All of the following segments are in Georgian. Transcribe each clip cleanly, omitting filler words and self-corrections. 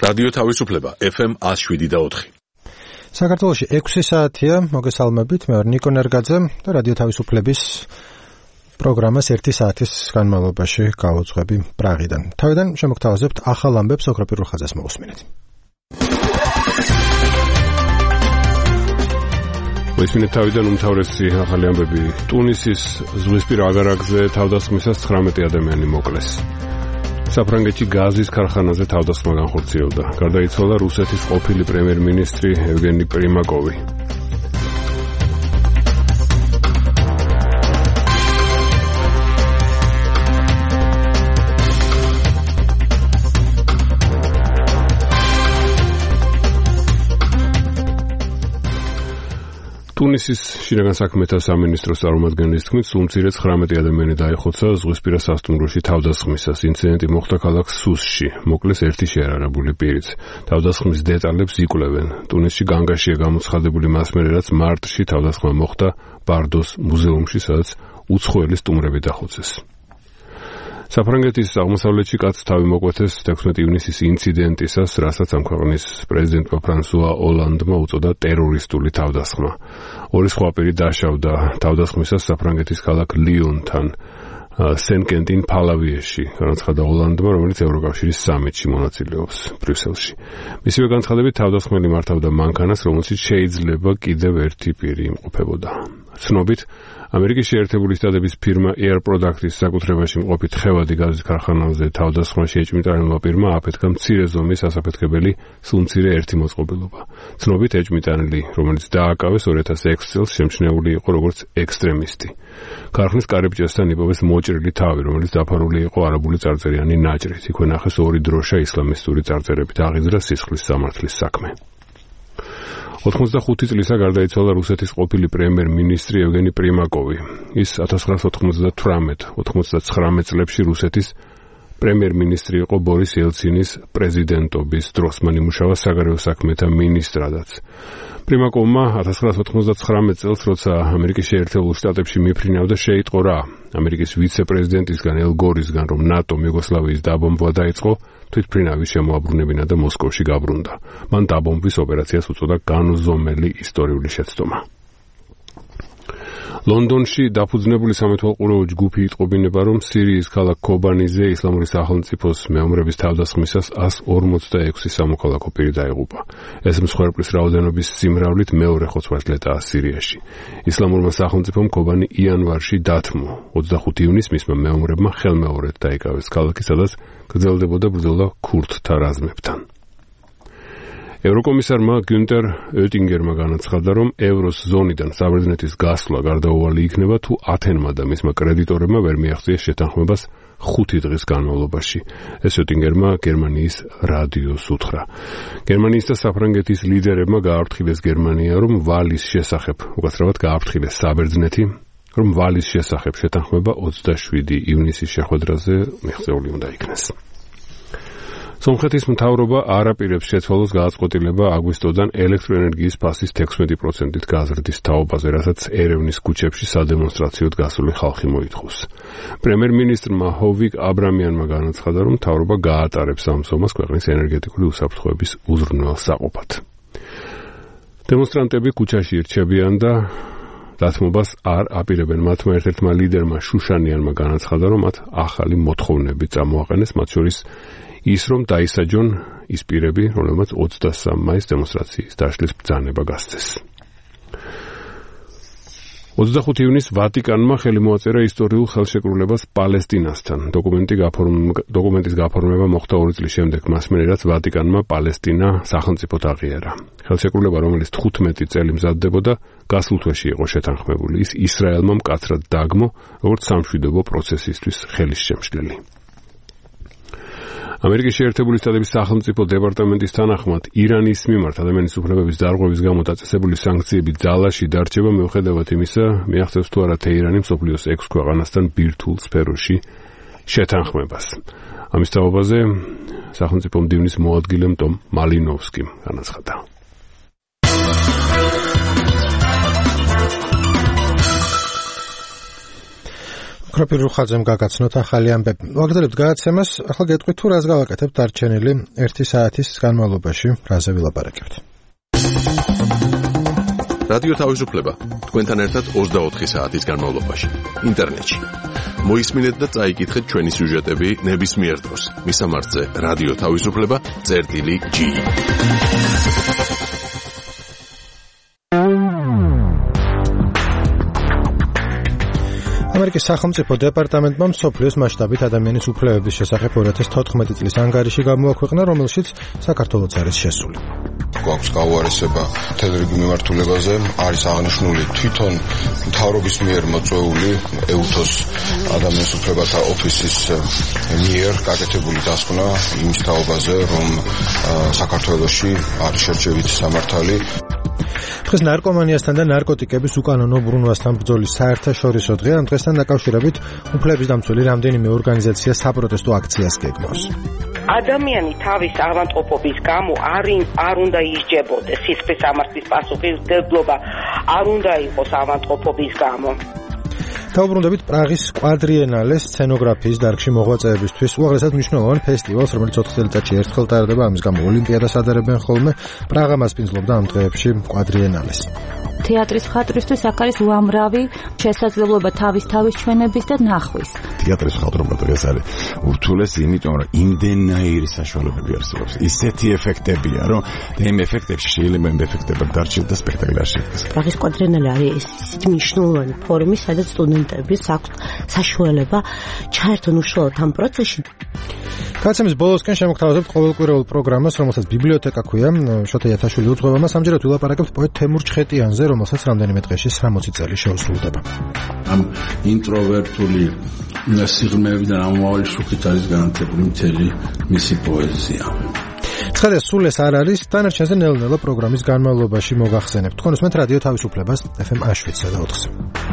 რადიო თავისუფლება FM 107.4. საქართველოში 6 საათია, მოგესალმებით, მე ვარ ნიკო ნერგაძე და რადიო თავისუფლების პროგრამას 1 საათის განმავლობაში გავუძღვები პრაღიდან. თავიდან შემოგთავაზებთ ახალ ამბებს ოქროპირულ ხაზას მოусმინეთ. მოისმინეთ თავიდან უმთავრესი ახალი ამბები. ტუნისის ზღვისპირა აგარაკზე თავდასხმისას 19 ადამიანი მოკლეს. საფრანგეთში გაზის ქარხანაზე თავდასხმა განხორციელდა. გარდაიცვალა რუსეთის ყოფილი პრემიერ-მინისტრი ევგენი პრიმაკოვი. ტუნისის შინაგან საქმეთა სამინისტროს წარმომადგენლის თქმით, სულ მცირე 19 ადამიანი დაიხოცა ზღვისპირა სასტუმროში თავდასხმისას. ინციდენტი მოხდა ქალაქ სუსში. მოკლეს ერთი შეარარებული პირიც. თავდასხმის დეტალებს იკვლევენ. ტუნისში განგაშია გამოცხადებული მასმერე, რაც მარტში თავდასხმა მოხდა ბარდოს მუზეუმში, სადაც უცხოელი სტუმრები დახოცეს. საფრანგეთის აღმოსავლეთში კაცს თავი მოკვეთეს 16 ივნისის ინციდენტისას, რასაც ამ ქვეყნის პრეზიდენტმა ფრანსუა ოლანდმა უწოდა ტერორისტული თავდასხმა. ორი სხვა პირი დაშავდა თავდასხმისას საფრანგეთის ქალაქ ლიონთან, სენ-კენტინ ფალავიეში, განაცხადა ოლანდმა, რომელიც ევროკავშირის სამიტში მონაწილეობს ბრიუსელში. მისივე განცხადებით თავდასხმელი მართავდა მანქანას, რომელშიც შეიძლება კიდევ ერთი პირი იმყოფებოდა. ცნობით, ამერიკის შეერთებული შტატების ფირმა Air Products-ის საკუთრებაში მყოფი თხევადი გაზის ქარხანაზე თავდასხმაში ეჭვმიტანილმა პირმა აფეთქა მცირე ზომის ასაფეთქებელი სულმცირე ერთი მოწყობილობა. ცნობით, ეჭვმიტანილი, რომელიც დააკავეს 2006 წელს, შემჩნეული იყო როგორც ექსტრემისტი. ქარხნის კარიბჭესთან იპოვეს მოჭრილი თავი, რომელიც დაფარული იყო არაბული წარწერიანი ნაჭრით. იქვე ნახეს ორი დროშა ისლამისტური წარწერებით. აღიძრა სისხლის სამართლის საქმე. 85 წლისა გარდაიცვალა რუსეთის ყოფილი პრემიერ-მინისტრი ევგენი პრიმაკოვი. ის 1998-99 წლებში რუსეთის პრემიერ-მინისტრი იყო ბორის ელცინის პრეზიდენტობის დროს. მან იმუშავა საგარეო საქმეთა მინისტრადაც. პრიმაკოვმა 1999 წელს, როცა ამერიკის შეერთებულ შტატებში მიფრინავდა, შეიტყო რა ამერიკის ვიცე-პრეზიდენტისგან ელ გორისგან, რომ ნატომ იუგოსლავიის დაბომბვა დაიწყო, თვითმფრინავის შემოაბრუნებინა და მოსკოვში გაბრუნდა. მან დაბომბვის ოპერაციას უწოდა განუზომელი ისტორიული შეცდომა. ლონდონში დაფუძნებული სამეთვალყურეო ჯგუფი იტყობინება, რომ სირიის ქალაქ ქობანიზე ისლამური სახელმწიფოს მეომრების თავდასხმისას 146 სამოქალაქო პირი დაიღუპა. ეს მსხვერპლის რაოდენობის სიმრავლით მეორე ხოცვათლეტაა სირიაში. ისლამურმა სახელმწიფომ ქობანი იანვარში დათმო. 25 ივნისს მისმა მეომრებმა ხელმეორედ დაიკავეს ქალაქი, სადაც გრძელდებოდა ბრძოლა ქურდთა რაზმებთან. ევროკომისარმა გუნტერ ოტინგერმა განაცხადა, რომ ევროს ზონიდან საბერძნეთის გასვლა გარდაუვალი იქნება, თუ ათენმა და მისმა კრედიტორებმა ვერ მიაღწიეს შეთანხმებას 5 დღის განმავლობაში. ეს ოტინგერმა გერმანიის რადიოს უთხრა. გერმანიის და საფრანგეთის ლიდერებმა გააფრთხილეს გერმანია, რომ ვალის შესახებ, უკაცრავად გააფრთხილეს საბერძნეთი, რომ ვალის შესახებ შეთანხმება 27 ივნისის შეხვედრაზე მიღწეული უნდა იქნეს. სომხეთის მთავრობა არ აპირებს შეცვალოს გააწყვეტილება აგვისტოდან ელექტროენერგიის ფასის 16%-ით გაზრდის თაობაზე, რასაც ერევნის ქუჩებში სადემონსტრაციოდ გასული ხალხი მოითხოვს. პრემიერ-მინისტრმა ჰოვიკ აბრამიანმა განაცხადა, რომ მთავრობა გაატარებს ამ სომას ქვეყნის ენერგეტიკული უსაფრთხოების უზრუნველსაყოფად. დემონსტრანტები ქუჩაში ირჩებიან და დათმობას არ აპირებენ. მათმა ერთ-ერთმა ლიდერმა შუშანიანმა განაცხადა, რომ მათ ახალი მოთხოვნები წამოაყენეს, მათ შორის ის, რომ დაისაჯონ ის პირები, რომლებმაც 23 მაისს დემონსტრაციის დაშლის ბრძანება გასცეს. 25 ივნისს ვატიკანმა ხელი მოაწერა ისტორიულ ხელშეკრულებას პალესტინასთან. დოკუმენტის გაფორმება მოხდა 2 წლის შემდეგ, მასმერე რაც ვატიკანმა პალესტინა სახელმწიფოდ აღიარა. ხელშეკრულება, რომელიც 15 წელი მზადდებოდა, გასულ თვეში იყო შეთანხმებული. ის ისრაელმა მკაცრად დაგმო, როგორც სამშვიდობო პროცესისთვის ხელის შემშლელი. ამერიკის შეერთებული შტატების სახელმწიფო დეპარტამენტის თანახმად, ირანის მიმართ ადამიანის უფლებების დარღვევის გამო დაწესებული სანქციები ძალაში დარჩება მიუხედავად იმისა, მიაღწევს თუ არა თეირანი მსოფლიოს 6 ქვეყანასთან ბირთვულ სფეროში შეთანხმებას. ამის თაობაზე სახელმწიფო მდივნის მოადგილემ ტომ მალინოვსკიმ განაცხადა. კროპირუხაძემ გაგაცნოთ ახალი ამბები. ვაგრძელებთ გადაცემას, ახლა გეტყვით თუ რას გავაკეთებთ დარჩენილი 1 საათის განმავლობაში, რაზე ვილაპარაკებთ. რადიო თავისუფლება თქვენთან ერთად 24 საათის განმავლობაში ინტერნეტში. მოისმინეთ და წაიკითხეთ ჩვენი სიუჟეტები ნებისმიერ დროს. მისამართზე რადიო თავისუფლება.gi. ამერიკის სახელმწიფო დეპარტამენტმა მსოფლიოს მასშტაბით ადამიანის უფლებების შესახებ 2014 წლის ანგარიში გამოაქვეყნა, რომელშიც საქართველოც არის შესული. გვაქვს გაუარესება მთელ რიგი მიმართულებაზე, არის აღნიშნული თვითონ მთავრობის მიერ მოწვეული EUTHOS ადამიანის უფლებათა ოფისის მიერ გაკეთებული დასკვნა იმ თაობაზე, რომ საქართველოში არის შერჩევითი სამართალი. დღეს ნარკომანიასთან და ნარკოტიკების უკანონო ბრუნვასთან ბრძოლის საერთაშორისო დღე, ამ დღესთან დაკავშირებით უფლების დამცველი რამდენიმე ორგანიზაცია საპროტესტო აქციას გეგმავს. ადამიანი თავის ავადმყოფობის გამო არ უნდა ისჯებოდეს, სისხლის სამართლის პასუხისმგებლობა არ უნდა იყოს ავადმყოფობის გამო. დაუბრუნდებით პრაღის კვადრიენალეს სცენოგრაფიის დარგში მოღვაწეებისთვის, უაღრესად მნიშვნელოვან ფესტივალს, რომელიც 4 წელიწადში ერთხელ ტარდება, ამის გამო ოლიმპიადას ადარებენ ხოლმე. პრაღა მასპინძლობდა ამ დღეებში კვადრიენალეს. თეატრის მხატვრისთვის აქ არის უამრავი შესაძლებლობა თავის ჩვენების და ნახვის. თეატრის მხატვრობა დღეს არის ურთულესი, იმიტომ რომ იმდენაირი საშუალებები არსებობს. ისეთი ეფექტებია, რომ და იმ ეფექტებში შეიძლება იმ ეფექტებად დარჩეთ და სპექტაკლი არ შედგეს. პრაღის კვადრიენალე არის ისეთი მნიშვნელოვანი ფორუმი, სადაც სტუდენტებს აქვს საშუალება ჩაერთონ უშუალოდ ამ პროცესში. გადაცემის ბოლოსკენ შემოგთავაზებთ ყოველკვირეულ პროგრამას, რომელსაც ბიბლიოთეკა ქვია. შოთა იათაშვილი უძღვება მას. ამჯერად ვილაპარაკებთ პოეტ თემურ ჩხეტიანზე, რომელსაც რამდენიმე დღეში 60 წელი შეუსრულდება. ამ ინტროვერტული სიღრმეებიდან ამავალი შუქით არის განათებული მთელი მისი პოეზია. ცხადია, სულ ეს არ არის, დანარჩენზე ნელ-ნელა პროგრამის განმავლობაში მოგახსენებთ. თქვენ უსმენთ რადიო თავისუფლებას FM 7/4.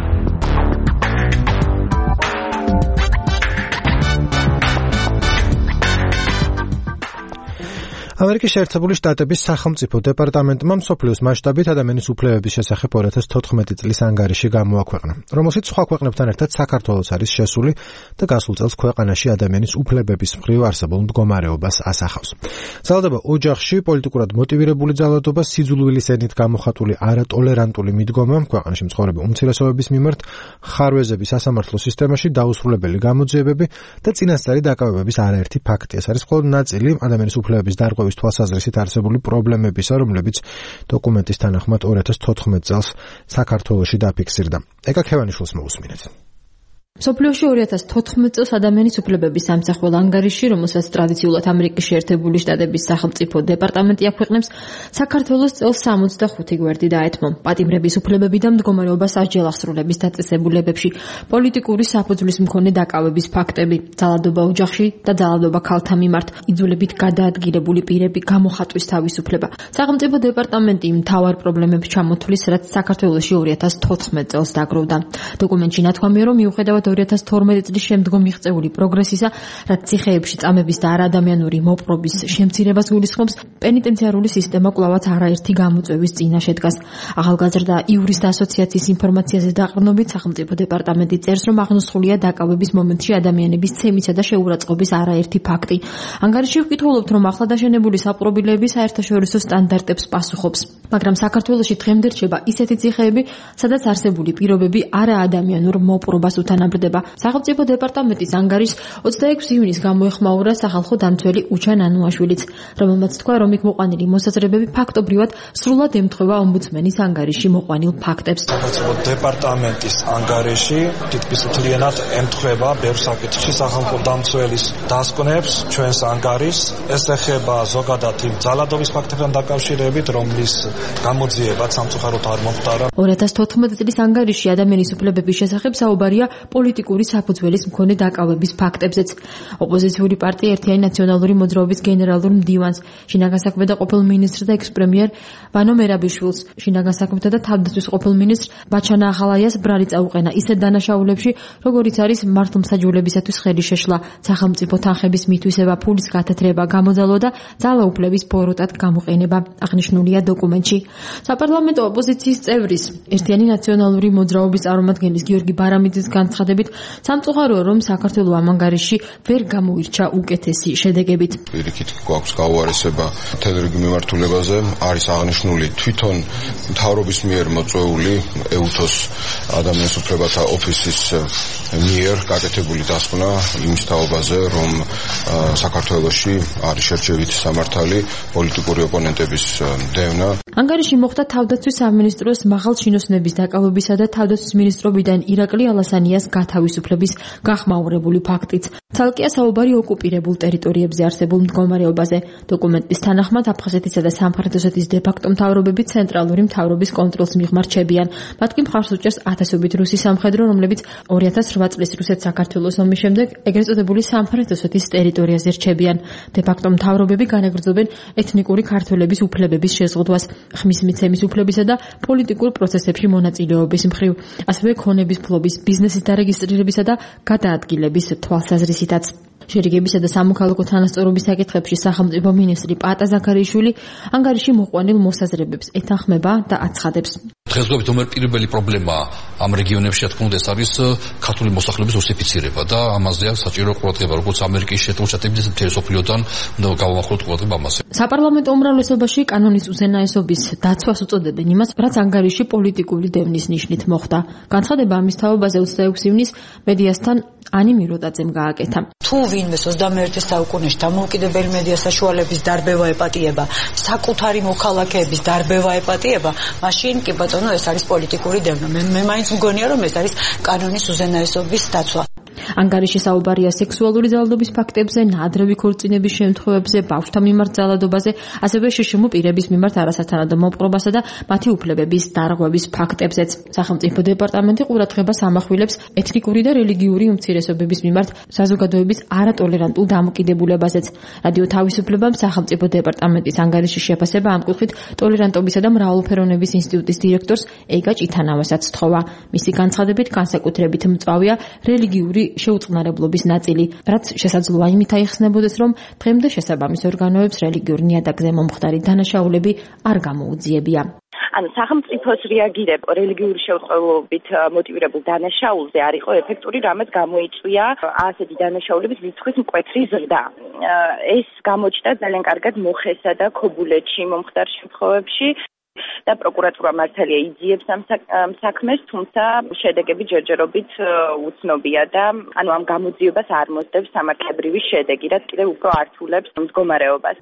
ამერიკის შეერთებული შტატების სახელმწიფო დეპარტამენტმა მსოფლიოს მასშტაბით ადამიანის უფლებების შესახებ 2014 წლის ანგარიში გამოაქვეყნა, რომელშიც სხვა ქვეყნებთან ერთად საქართველოს არის შესული და გასულ წელს ქვეყანაში ადამიანის უფლებების მხრივ არსებულ მდგომარეობას ასახავს. ძალადობა ოჯახში, პოლიტიკურად მოტივირებული ძალადობა, სიძულვილის ენით გამოხატული არატოლერანტული მიდგომა ქვეყანაში მცხოვრები უმცირესობების მიმართ, ხარვეზები სასამართლო სისტემაში, დაუსრულებელი გამოძიებები და წინასწარი დაკავებების არაერთი ფაქტი. ეს არის მხოლოდ ნაწილი ადამიანის უფლებების დარღვევის თვალსაზრისით არსებული პრობლემებისა, რომლებიც დოკუმენტის თანახმად 2014 წელს საქართველოში დაფიქსირდა. ეკა ქევანიშვილს მოусმინეთ. მსოფლიოში 2014 წელს ადამიანის უფლებების სამსახურ ანგარიში, რომელსაც ტრადიციულად ამერიკის შეერთებული შტატების სახელმწიფო დეპარტამენტი აქვეყნებს, საქართველოს წელს 65 გვერდი დაეთმო. პატიმრების უფლებები და მდგომარეობას ასჯელ აღსრულების დაწესებულებებში, პოლიტიკური საფუძვლის მქონე დაკავების ფაქტები, ძალადობა ოჯახში და ძალადობა ქალთა მიმართ, იძულებით გადაადგილებული პირები გამოხატვის თავისუფლება. სახელმწიფო დეპარტამენტი მთავარ პრობლემებს ჩამოთვლის, რაც საქართველოში 2014 წელს დაგროვდა. დოკუმენტში ნათქვამია, რომ მიუხედავად 2012 წლის შემდგომ მიღწეული პროგრესისა, რაც ციხეებში წამების და არაადამიანური მოპყრობის შემცირებას გულისხმობს, პენიტენციარული სისტემა კვლავაც არაერთი გამოწვევის წინაშე დგას. ახალგაზრდა იურისტ ასოციაციის ინფორმაციაზე დაყრდნობით, სახელმწიფო დეპარტამენტი წერს, რომ აღნოსხულია დაკავების მომენტში ადამიანების ცემისა და შეურაცხყოფის არაერთი ფაქტი. ანგარიში ვკითხულობთ, რომ ახლა დაშენებული საპყრობილეები საერთაშორისო სტანდარტებს პასუხობს, მაგრამ საქართველოში დღემდე რჩება ისეთი ციხეები, სადაც არსებული პირობები არაადამიანურ მოპყრობას უთანაბრდება. სახელმწიფო დეპარტამენტის ანგარიშს 26 იუნის გამოეხმაურა სახალხო დამცველი უჩან ანუაშვილიც, რომელმაც თქვა, რომ იქ მოყვანილი მოსაზრებები ფაქტობრივად სრულად ემთხვევა ომბუდსმენის ანგარიში მოყვანილ ფაქტებს. სახელმწიფო დეპარტამენტის ანგარიში თითქმის მთლიანად ემთხვევა ბევრ საკითხში სახალხო დამცველის დასკვნებს, ჩვენს ანგარიშს. ეს ეხება ზოგადად იმ ძალადობის ფაქტებთან დაკავშირებით, რომლის გამოძიებაც სამწუხაროდ არ მომხდარა. 2014 წლის ანგარიში ადამიანის უფლებების შესახებ საუბარია პოლიტიკური საფუძველის მქონე დაკავების ფაქტებზეც. ოპოზიციური პარტია ერთიანი ნაციონალური მოძრაობის გენერალურ მდივანს, შინაგან საქმეთა და ყოფილ მინისტრ და ექს-პრემიერ ვანო მერაბიშვილს, შინაგან საქმეთა და თავდაცვის ყოფილ მინისტრ ბაჩანა ახალაიას ბრალი წაუყენა ისეთ დანაშაულებში, როგორიც არის მართლმსაჯულებისათვის ხელი შეშლა, სახელმწიფო თანხების მითვისება, ფულის გათეთრება, გამოდალვა და ძალაუფლების ბოროტად გამოყენება, აღნიშნულია დოკუმენტში. საპარლამენტო ოპოზიციის წევრის, ერთიანი ნაციონალური მოძრაობის წარმომადგენლის გიორგი ბარამიძის განცხადებით, განცხადებით სამწუხაროა, რომ საქართველო ამ ანგარიში ვერ გამოირჩა უკეთესი შედეგებით. Პირიქით გვაქვს გაუარესება მთელი რიგი მიმართულებაზე, არის აღნიშნული თვითონ მთავრობის მიერ მოწვეული EUTOS ადამიანის უფლებათა ოფისის მიერ გაკეთებული დასკვნა იმის თაობაზე, რომ საქართველოში არის შერჩევითი სამართალი პოლიტიკური ოპონენტების დევნა. ანგარიში მოხდა თავდაცვის სამინისტროს მაღალჩინოსნების დაკავებისა და თავდაცვის მინისტრობიდან ირაკლი ალასანიას გათავისუფლების გახმაურებული ფაქტით. ცალკეა საუბარი ოკუპირებულ ტერიტორიებზე არსებულ მდგომარეობაზე. დოკუმენტის თანახმად აფხაზეთისა და სამხრეთ ოსეთის დე-ფაქტო მთავრობები ცენტრალური მთავრობის კონტროლს მიღმარჩებიან. მათ კი მხარს უჭერს ათასობით რუსი სამხედრო, რომლებიც 2008 წლის რუსეთ-საქართველოს ომის შემდეგ ეგრეთ წოდებული სამხრეთ ოსეთის ტერიტორიაზე რჩებიან. დე-ფაქტო მთავრობები განაგრძობენ ეთნიკური ქართველების უფლებების შეზღუდვას, ხმის მიცემის უფლებისა და პოლიტიკურ პროცესებში მონაწილეობის მხრივ, ასევე ქონების ფლობის, ბიზნესის დარეგისტრირებისა და გადაადგილების თვალსაზრისითაც. შერიგებისა და სამოქალაქო თანასწორობის საკითხებში სახელმწიფო მინისტრი პატა ზაქარიშვილი ანგარიში მოყვანილ მოსაზრებებს ეთანხმება და აცხადებს. დღესდღეობით პირველი პრობლემა ამ რეგიონებში რა თქმა უნდა ეს არის ქართული მოსახლეობის რუსიფიცირება და ამაზე აქვს საჭირო ყურადღება, როგორც ამერიკის შეერთებული შტატების მთელი სოფლიოდან უნდა გავამახვილოთ ყურადღება ამაზე. საპარლამენტო უმრავლესობაში კანონის უზენაესობის დაცვას უწოდებენ იმას, რაც ანგარიში პოლიტიკური დევნის ნიშნით მოხდა. განცხადება ამის თაობაზე 26 ივნისს მედიასთან ანი მიროდაძემ გააკეთა. თუ ვინმე 21 საუკუნეში დამოუკიდებელი მედია საშუალების დარბევა ეპატიება, საკუთარი მოქალაქეების დარბევა ეპატიება, მაშინ კი ბატონო ეს არის პოლიტიკური დევნა. მე მაინც მგონია რომ ეს არის კანონის უზენაესობის დაცვა. ანგარიში საუბარია სექსუალური ძალადობის ფაქტებზე, ნაადრევი ქორწინების შემთხვევებზე, ბავშვთა მიმართ ძალადობაზე, ასევე შშმ პირების მიმართ არასათანადო მოპყრობასა და მათი უფლებების დარღვევის ფაქტებზეც. სახელმწიფო დეპარტამენტი ყურადღებას ამახვილებს ეთნიკური და რელიგიური უმცირესობების მიმართ საზოგადოების არატოლერანტულ დამოკიდებულებაზეც. რადიო თავისუფლებამ სახელმწიფო დეპარტამენტის ანგარიშის შეფასება ამ კუთხით ტოლერანტობისა და მრავალფეროვნების ინსტიტუტის დირექტორს ეგა ჭითანავასაც სთხოვა. მისი განცხადებით განსაკუთრებით მწვავეა რელიგიური შეუწყნარებლობის ნაწილი, რაც შესაძლოა იმით აიხსნებოდეს, რომ დღემდე შესაბამის ორგანოებს რელიგიურ ნიადაგზე მომხდარი დანაშაულები არ გამოუძიებია. ანუ სახელმწიფოს რეაგირება რელიგიური შეუწყვილობით მოტივირებულ დანაშაულზე არ იყო ეფექტური, რამაც გამოიწვია ასეთი დანაშაულების რიცხვის მკვეთრი ზრდა. ეს გამოჩნდა ძალიან კარგად მოხესა და ქობულეთში მომხდარ შემთხვევებში. და პროკურატურა მართალია იძიებს ამ საქმეს, თუმცა შედეგები ჯერჯერობით უცნობია და ანუ ამ გამოძიებას არ მოსდევს სამართლებრივი შედეგი, რაც კიდევ უფრო ართულებს მდგომარეობას.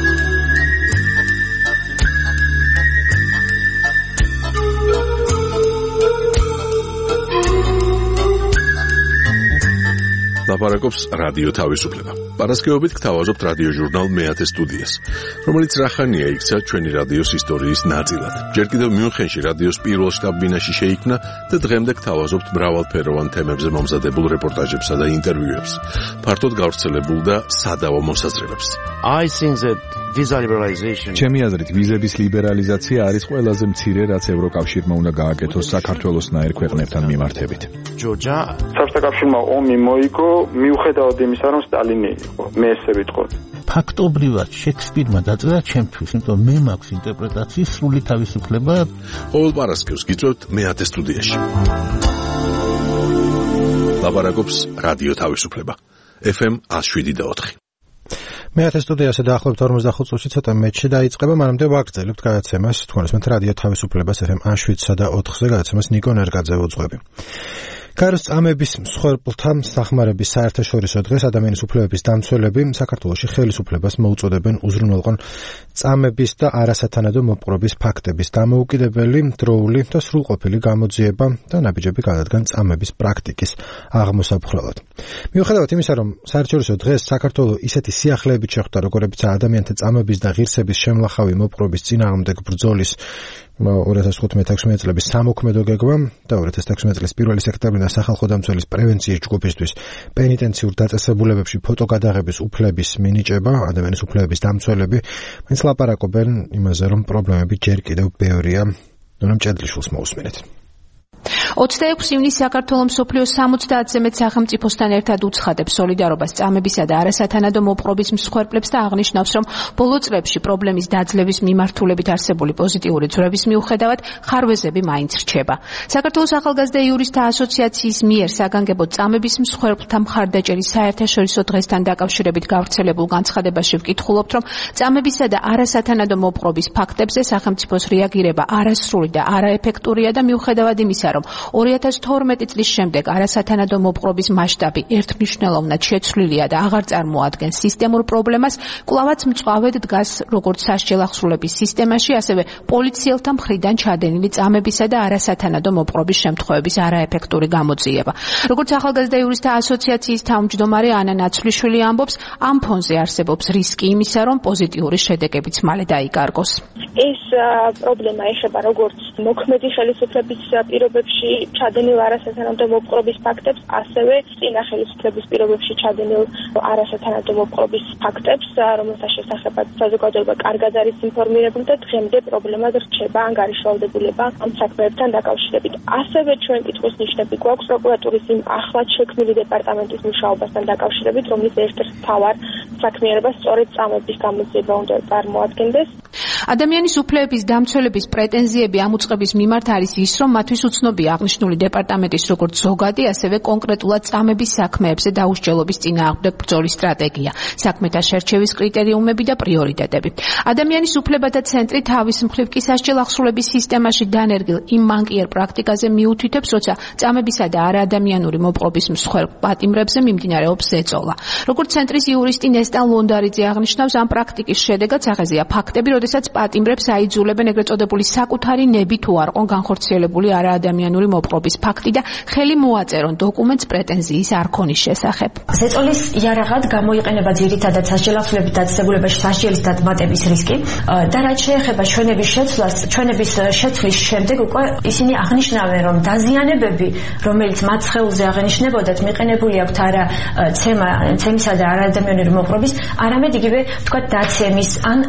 ლაპარაკობს რადიო თავისუფლება. პარასკევობით გთავაზობთ რადიო ჟურნალ მეათე სტუდიას, რომელიც რახანია იქცა ჩვენი რადიოს ისტორიის ნაწილად. ჯერ კიდევ მიუნხენში რადიოს პირველ შტაბ-ბინაში შეიქმნა და დღემდე გთავაზობთ მრავალფეროვან თემებზე მომზადებულ რეპორტაჟებსა და ინტერვიუებს, ფართოდ გავრცელებულ და სადავო მოსაზრებებს. ჩემი აზრით, ვიზების ლიბერალიზაცია არის ყველაზე მცირე, რაც ევროკავშირმა უნდა გააკეთოს საქართველოსნაირ ქვეყნებთან მიმართებით. საბჭოთა კავშირმა ომი მოიგო მიუხედავად იმისა, რომ სტალინი იყო. მე ესე ვიტყოდი. ფაქტობრივად შექსპირმა დაწერა ჩემთვის, იმიტომ მე მაქვს ინტერპრეტაციის სრული თავისუფლება. ყოველ პარასკევს გიწევთ მეათე სტუდიაში. ლაპარაკობს რადიო თავისუფლება. FM 107.4. მეათე სტუდიაზე დაახლოებით 45 წუთში ცოტა მეტში დაიწყება, მანამდე ვაგრძელებთ გადაცემას, თქვენს რადიო თავისუფლებას FM 107.4-ზე გადაცემას ნიკო ნერგაძე უძღვები. გარს წამების მსხვერპლთა სახმარების საერთაშორისო დღეს ადამიანის უფლებების დამცველები საქართველოში ხელისუფლებას მოუწოდებენ უზრუნველყონ წამების და არასათანადო მოპყრობის ფაქტების დამოუკიდებელი, დროული და სრულყოფილი გამოძიება და ნაბიჯები გადადგან წამების პრაქტიკის აღმოსაფხვრელად. მიუხედავად იმისა, რომ საერთაშორისო დღეს საქართველოს ისეთი სიახლეებით შეხვდა, როგორებიცაა ადამიანთა წამების და ღირსების შემლახავი მოპყრობის წინააღმდეგ ბრძოლის 2015-16 წლების სამოქმედო გეგმა და 2016 წლის 1 სექტემბრიდან სახალხო დამცველის პრევენციის ჯგუფისთვის პენიტენციურ დაწესებულებებში ფოტოგადაღების უფლების მინიჭება, ადამიანის უფლებების დამცველები მაინც ლაპარაკობენ იმაზე, რომ პრობლემები ჯერ კიდევ ბევრია, რომ ჭედლიშვილს მოусმინეთ. 26 ივნისს საქართველოს მსოფლიოს 70-ზე მეტ სახელმწიფოსთან ერთად უცხადებს სოლიდარობას წამებისა და არასათანადო მოპყრობის მსხვერპლებს და აღნიშნავს, რომ ბოლო წლებში პრობლემის დაძლევის მიმართულებით არსებული პოზიტიური ძვრების მიუხედავად ხარვეზები მაინც რჩება. საქართველოს ახალგაზრდა იურისტთა ასოციაციის მიერ საგანგებო წამების მსხვერპლთა მხარდაჭერის საერთაშორისო დღესთან დაკავშირებით გავრცელებულ განცხადებაში ვკითხულობთ, რომ წამებისა და არასათანადო მოპყრობის ფაქტებზე სახელმწიფოს რეაგირება არასრული და არაეფექტურია და მიუხედავად იმისა, რომ 2012 წლის შემდეგ არასათანადო მოპყრობის მასშტაბი ერთმნიშვნელოვნად შეცვლილია და აღარ წარმოადგენს სისტემურ პრობლემას, კვლავაც მწვავედ დგას როგორც სასჯელახსრულების სისტემაში, ასევე პოლიციელთა მხრიდან ჩადენილი წამებისა და არასათანადო მოპყრობის შემთხვევების არაეფექტური გამოძიება. როგორც ახალგაზრდა იურისტთა ასოციაციის თავმჯდომარე ანა ნაცვლიშვილი ამბობს, ამ ფონზე არსებობს რისკი იმისა, რომ პოზიტიური შედეგებიც მალე დაიკარგოს. ეს პრობლემა ეხება როგორც მოქმედი ხელისუფლების პირობებში ჩადენილ არასათანადო მოპყრობის ფაქტებს, ასევე წინა ხელისუფლების პირობებში ჩადენილ არასათანადო მოპყრობის ფაქტებს, რომელთა შესახებაც საზოგადოება კარგად არის ინფორმირებული და დღემდე პრობლემად რჩება ან გარიშვალდებულება ამ საქმეებთან დაკავშირებით. ასევე ჩვენ კითხვის ნიშნები გვაქვს პროკურატურის იმ ახლად შექმნილი დეპარტამენტის მუშაობასთან დაკავშირებით, რომლის ერთ-ერთ მთავარ საქმიანობას სწორედ წამების გამოძიება უნდა წარმოადგენდეს. ადამიანის უფლებების დამცველების პრეტენზიები ამ უწყების მიმართ არის ის, რომ მათთვის უცნობია აღნიშნული დეპარტამენტის როგორც ზოგადი, ასევე კონკრეტულად წამების საქმეებზე დაუსჯელობის წინააღმდეგ ბრძოლის სტრატეგია, საქმეთა შერჩევის კრიტერიუმები და პრიორიტეტები. ადამიანის უფლებათა ცენტრი თავის მხრივ კი სასჯელახსრულების სისტემაში დანერგილ იმ მანკიერ პრაქტიკაზე მიუთითებს, როცა წამებისა და არაადამიანური მოპყრობის მსხვერპლ პატიმრებზე მიმდინარეობს ზეწოლა. როგორც ცენტრის იურისტი ნესტან ლონდარიძე აღნიშნავს, ამ პრაქტიკის შედეგად სახეზეა ფაქტები, როდესაც პატიმრებს აიძულებენ ეგრეთ წოდებული საკუთარი ნები თუ არ ყონ განხორციელებული არაადამიანური მოპყრობის ფაქტი და ხელი მოაწერონ დოკუმენტს პრეტენზიის არქონის შესახებ. ზეწოლის იარაღად გამოიყენება ძირითადად სასჯელახსრულების დაწესებულებაში სასჯელის დადმატების რისკი და რაც შეეხება ჩვენების შეცვლას, ჩვენების შეცვლის შემდეგ უკვე ისინი აღნიშნავენ, რომ დაზიანებები, რომელიც მათ სხეულზე აღენიშნებოდათ, მიყენებული აქვთ არა ცემისა და არაადამიანური მოპყრობის, არამედ იგივე თქვა დაცემის ან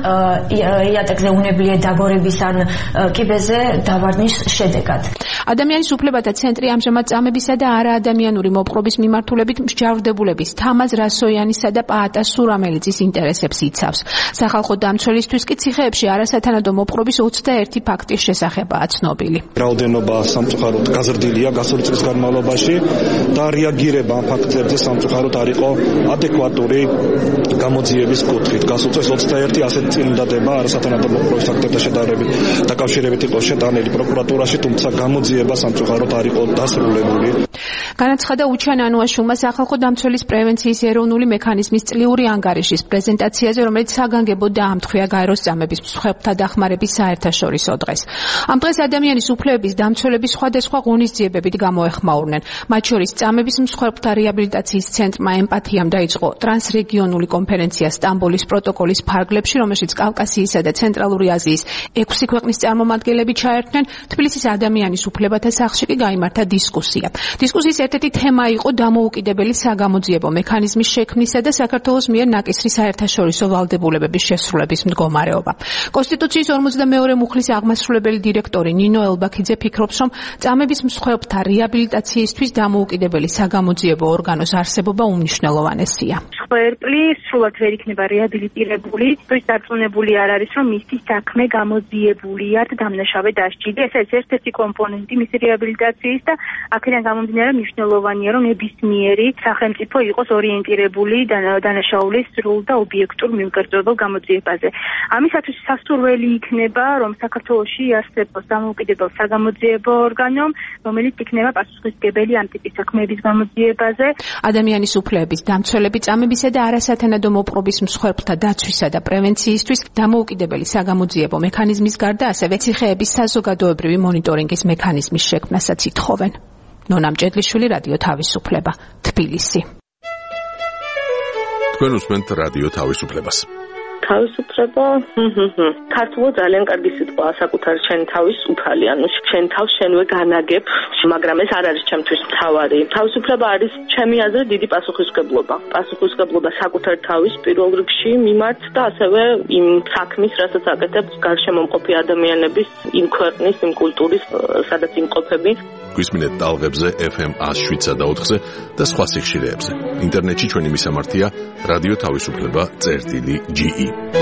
იატაკზე უნებლიე დაგორების ან კიბეზე დავარდნის შედეგად. ადამიანის უფლებათა ცენტრი ამჟამად წამებისა და არაადამიანური მოპყრობის მიმართულებით მსჯავრდებულების თამაზ რასოიანისა და პაატა სურამელიძის ინტერესებს იცავს. სახალხო დამცველისთვის კი ციხეებში არასათანადო მოპყრობის 21 ფაქტის შესახებაა ცნობილი. რაოდენობა სამწუხაროდ გაზრდილია გასული წლის განმავლობაში და რეაგირება ამ ფაქტებზე სამწუხაროდ არ იყო ადეკვატური გამოძიების კუთხით. გასულ წელს 21 ასეთი წინადადება არასათანადო მოპყრობის ფაქტებთან შედარებით დაკავშირებით იყო შეტანილი პროკურატურაში, თუმცა გამოძიება სამწუხაროდ არ იყო დასრულებული. განაცხადა უჩან ანუაშვილმა სახალხო დამცველის პრევენციის ეროვნული მექანიზმის წლიური ანგარიშის პრეზენტაციაზე, რომელიც საგანგებოდ დაამტყვია გაეროს წამების მსხვერპლთა დახმარების საერთაშორისო დღეს. ამ დღეს ადამიანის უფლებების დამცველები სხვადასხვა ღონისძიებებით გამოეხმაურნენ. მათ შორის წამების მსხვერპლთა რეაბილიტაციის ცენტრმა ემპათიამ დაიწყო ტრანსრეგიონული კონფერენცია სტამბოლის პროტოკოლის ფარგლებში, რომელშიც კავკასიისა და ცენტრალური აზიის 6 ქვეყნის წარმომადგენლები ჩაერთნენ. თბილისის ადამიანის უფლებათა სახლში კი გაიმართა დისკუსია. დისკუსიის ერთ-ერთი თემა იყო დამოუკიდებელი საგამოძიებო მექანიზმის შექმნისა და საქართველოს მიერ ნაკისრი საერთაშორისო ვალდებულებების შესრულების მდგომარეობა. კონსტიტუციის 42 მუხლის აღმასრულებელი დირექტორი ნინო ელბაქიძე ფიქრობს, რომ წამების მსხვერპლთა რეაბილიტაციისთვის დამოუკიდებელი საგამოძიებო ორგანოს არსებობა უმნიშვნელოვანესია. მსხვერპლი სრულად ვერ იქნება რეაბილიტირებული, ის დარწმუნებული არ არის, რომ მისი საქმე გამოძიებულია და დამნაშავე დასჭირდა. ეს არის ერთ-ერთი კომპონენტი მისი რეაბილიტაციის და აქედან გამომდინარე მნიშვნელოვანია, რომ ნებისმიერი სახელმწიფო იყოს ორიენტირებული დანაშაულის სრულ და ობიექტურ მიმგრძელებელ გამოძიებაზე. ამისათვის სასურველი იქნება, რომ საქართველოში არსებობს დამოუკიდებელ საგამოძიებო ორგანო, რომელიც იქნება პასუხისმგებელი ამ ტიპის საქმეების გამოძიებაზე. ადამიანის უფლებების დამცველები წამებისა და არასათანადო მოპყრობის მსხვერპლთა დაცვისა და პრევენციისთვის დამოუკიდებელი საგამოძიებო მექანიზმის გარდა ასევე ციხეების საზოგადოებრივი მონიტორინგის მექანიზმის შექმნასაც ითხოვენ. ნონა მჭედლიშვილი, რადიო თავისუფლება, თბილისი. თქვენ უსმენთ რადიო თავისუფლებას. თავისუფლება ქართულად ძალიან კარგი სიტყვაა საკუთარი შენი თავის უფალი, ანუ შენ თავს შენვე განაგებ, მაგრამ ეს არ არის ჩემთვის მთავარი. თავისუფლება არის ჩემი აზრით დიდი პასუხისმგებლობა. პასუხისმგებლობა საკუთარი თავის პირველ რიგში მიმართ და ასევე იმ საქმის, რასაც აკეთებს გარშემო მყოფი ადამიანების, იმ ქვეყნის, იმ კულტურის, სადაც იმყოფები. გვისმინეთ ტალღებზე FM 107.4-ზე და სხვა სიხშირეებზე. ინტერნეტში ჩვენი მისამართია რადიო თავისუფლება.ge.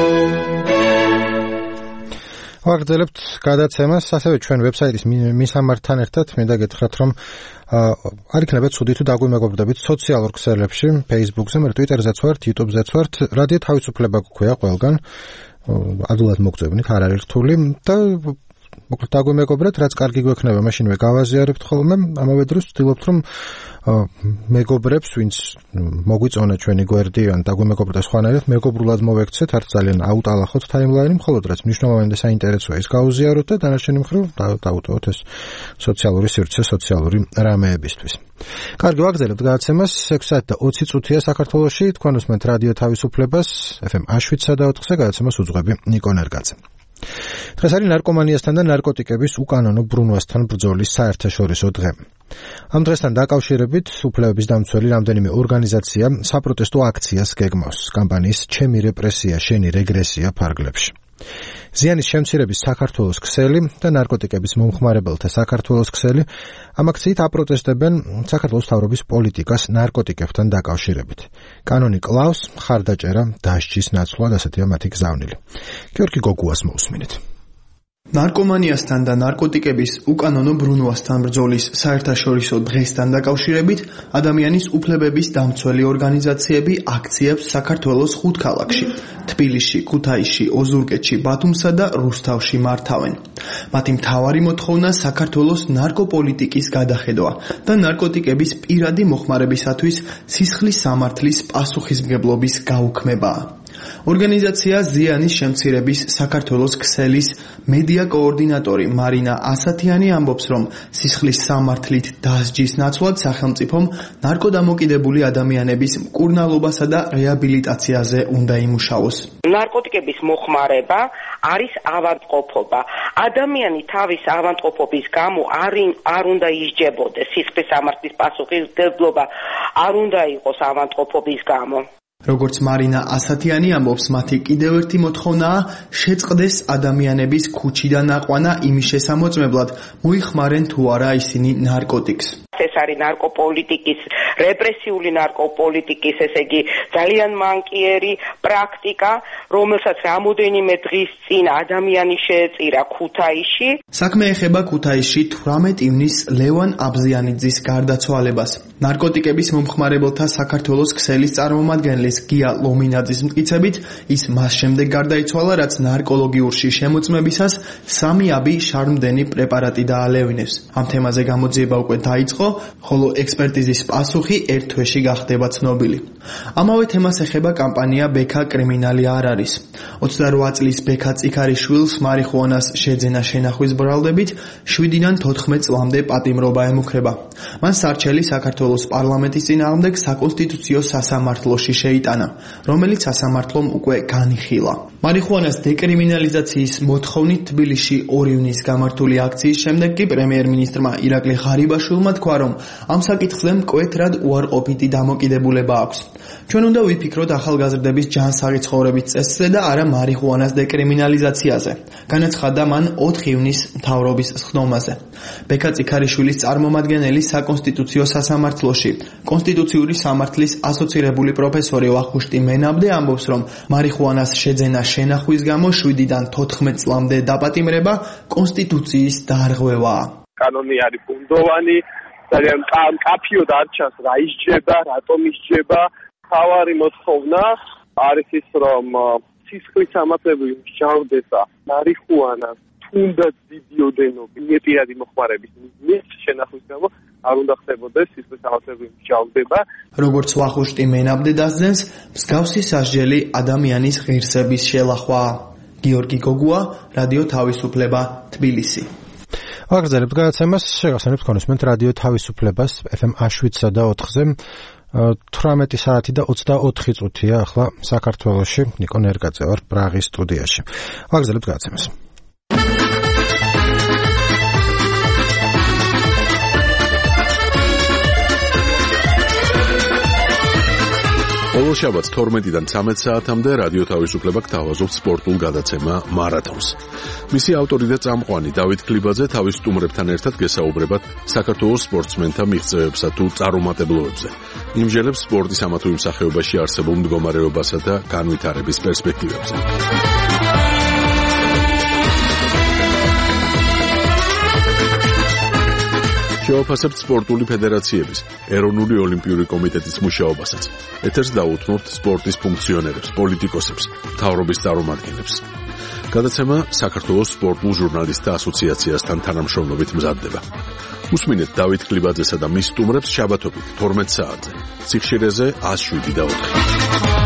ვაგრძელებთ გადაცემას, ასევე ჩვენ ვებსაიტის მისამართთან ერთად მინდა გითხრათ, რომ არ იქნება ცუდი თუ დაგვიმეგობრდებით სოციალურ ქსელებში, Facebook-ზე, Twitter-ზეც ვართ, YouTube-ზეც ვართ, რადიო თავისუფლება გქვია ყველგან. ადვილად მოგწებნით, არ არის რთული და მოკლედ დაგვიმეგობრეთ, რაც კარგი გვექნება, მაშინვე გავაზიარებთ ხოლმე. ამავე დროს ვცდილობთ, რომ მეგობრებს, ვინც მოგვიწონა ჩვენი გვერდი, ან დაგვიმეგობრდა სხვანაირად, მეგობრულად მოვექცეთ, არც ძალიან აუტალახოთ ტაიმლაინი, მხოლოდ რაც მნიშვნელოვანი და საინტერესოა, ის გავუზიაროთ და დანარჩენი მხრივ დავუტოვოთ ეს სოციალური სივრცე, სოციალური რამეებისთვის. კარგი, ვაგრძელებთ გადაცემას. 6 საათი და 20 წუთია საქართველოში. თქვენ უსმენთ რადიო თავისუფლებას FM 107.4-ზე, გადაცემას უძღვები ნიკო ნერგაძე. დღეს არის ნარკომანიასთან და ნარკოტიკების უკანონო ბრუნვასთან ბრძოლის საერთაშორისო დღე. ამ დღესთან დაკავშირებით უფლებების დამცველი რამდენიმე ორგანიზაცია საპროტესტო აქციას გეგმავს კამპანიის ჩემი რეპრესია, შენი რეგრესია ფარგლებში. ზიანის შემცირების საქართველოს ქსელი და ნარკოტიკების მომხმარებელთა საქართველოს ქსელი ამ აქციით აპროტესტებენ საქართველოს მთავრობის პოლიტიკას ნარკოტიკებთან დაკავშირებით. კანონი კლავს, მხარდაჭერა დასჯის ნაცვლად, ასეთია მათი გზავნილი. გიორგი გოგუას მოусმინეთ. ნარკომანიასთან და ნარკოტიკების უკანონო ბრუნვასთან ბრძოლის საერთაშორისო დღესთან დაკავშირებით ადამიანის უფლებების დამცველი ორგანიზაციები აქციებს საქართველოს 5 ქალაქში: თბილისში, ქუთაისში, ოზურგეთში, ბათუმსა და რუსთავში მართავენ. მათი მთავარი მოთხოვნა საქართველოს ნარკოპოლიტიკის გადახედვა და ნარკოტიკების პირადი მოხმარებისათვის სისხლის სამართლის პასუხისმგებლობის გაუქმებაა. ორგანიზაცია ზიანის შემცირების საქართველოს ქსელის მედია კოორდინატორი მარინა ასათიანი ამბობს, რომ სისხლის სამართლით დასჯის ნაცვლად სახელმწიფომ ნარკოდამოკიდებული ადამიანების მკურნალობასა და რეაბილიტაციაზე უნდა იმუშაოს. ნარკოტიკების მოხმარება არის ავადმყოფობა. ადამიანი თავის ავადმყოფობის გამო არ უნდა ისჯებოდეს. სისხლის სამართლის პასუხისმგებლობა არ უნდა იყოს ავადმყოფობის გამო. როგორც მარინა ასათიანი ამბობს, მათი კიდევ ერთი მოთხოვნაა შეწყდეს ადამიანების ქუჩიდან აყვანა იმის შესამოწმებლად, მოიხმარენ თუ არა ისინი ნარკოტიკს. ეს არის ნარკოპოლიტიკის, რეპრესიული ნარკოპოლიტიკის, ესე იგი ძალიან მანკიერი პრაქტიკა, რომელსაც რამოდენიმე დღის წინ ადამიანი შეეწირა ქუთაისში. საქმე ეხება ქუთაისში 18 ივნისს ლევან აბზიანიძის გარდაცვალებას. ნარკოტიკების მომხმარებელთა საქართველოს ქსელის წარმომადგენლის გია ლომინაძის მტკიცებით, ის მას შემდეგ გარდაიცვალა, რაც ნარკოლოგიურში შემოწმებისას სამიაბი შარმდენი პრეპარატი დაალევინებს. ამ თემაზე გამოძიება უკვე დაიწყო, ხოლო ექსპერტიზის პასუხი ერთ თვეში გახდება ცნობილი. ამავე თემას ეხება კამპანია ბექა კრიმინალი არ არის. 28 წლის ბექა წიქარიშვილს მარიხუანას შეძენა შენახვის ბრალდებით 7-დან 14 წლამდე პატიმრობა ემუქრება. მან სარჩელი საქართველოს პარლამენტის წინააღმდეგ საკონსტიტუციო სასამართლოში შეიტანა, რომელიც სასამართლომ უკვე განიხილა. მარიხუანას დეკრიმინალიზაციის მოთხოვნით თბილისში 2 ივნისს გამართული აქციის შემდეგ კი პრემიერ-მინისტრმა ირაკლი ღარიბაშვილმა თქვა, რომ ამ საკითხზე მკვეთრად უარყოფითი დამოკიდებულება აქვს. ჩვენ უნდა ვიფიქროთ ახალგაზრდების ჯანსაღი ცხოვრების წესზე და არა მარიხუანას დეკრიმინალიზაციაზე, განაცხადა მან 4 ივნისს მთავრობის სხდომაზე. ბექა წიქარიშვილის წარმომადგენელი საკონსტიტუციო სასამართლოში კონსტიტუციური სამართლის ასოცირებული პროფესორი ვახუშტი მენაბდე ამბობს, რომ მარიხუანას შეძენა შენახვის გამო 7-დან 14 წლამდე დაპატიმრება კონსტიტუციის დარღვევაა. კანონი არის ბუნდოვანი, ძალიან კაფიოდ არ ჩანს რა ისჯება, რატომ ისჯება. თავარი მოთხოვნა არის ის, რომ სისხლის სამართლები მსჯავრდება მარიხუანას თუნდაც დიდი ოდენობით მეტიადი მოხმარების მიზნით შენახვის გამო არ უნდა ხდებოდეს სისხლის სამართლები მსჯავრდება. როგორც ვახუშტი მენაბდე დასძენს, მსგავსი სასჯელი ადამიანის ღირსების შელახვაა. გიორგი გოგუა, რადიო თავისუფლება, თბილისი. ვაგრძელებთ გადაცემას, შეგახსენებთ კონსუმენტ რადიო თავისუფლებას FM 107.4-ზე. 18 საათი და 24 წუთია ახლა საქართველოში. ნიკო ნერგაძე ვარ პრაღის სტუდიაში. ვაგრძელებთ გადაცემას. ყოველ შაბათს 12-დან 13 საათამდე რადიო თავისუფლება გთავაზობს სპორტულ გადაცემა მარათონს. მისი ავტორი და წამყვანი დავით ქლიბაძე თავის სტუმრებთან ერთად გესაუბრებათ საქართველოს სპორტსმენთა მიღწევებსა თუ წარუმატებლობებზე. იმჟელებს სპორტის ამა თუ იმ სახეობაში არსებულ მდგომარეობასა და განვითარების პერსპექტივებზე. შევაფასებთ სპორტული ფედერაციების, ეროვნული ოლიმპიური კომიტეტის მუშაობასაც. ეთერს დაუთმობთ სპორტის ფუნქციონერებს, პოლიტიკოსებს, მთავრობის წარმომადგენლებს. გადაცემა საქართველოს სპორტულ ჟურნალისტთა ასოციაციასთან თანამშრომლობით მზადდება. უსმინეთ დავით ქლიბაძესა და მის სტუმრებს შაბათობით 12 საათზე. სიხშირეზე 107.4.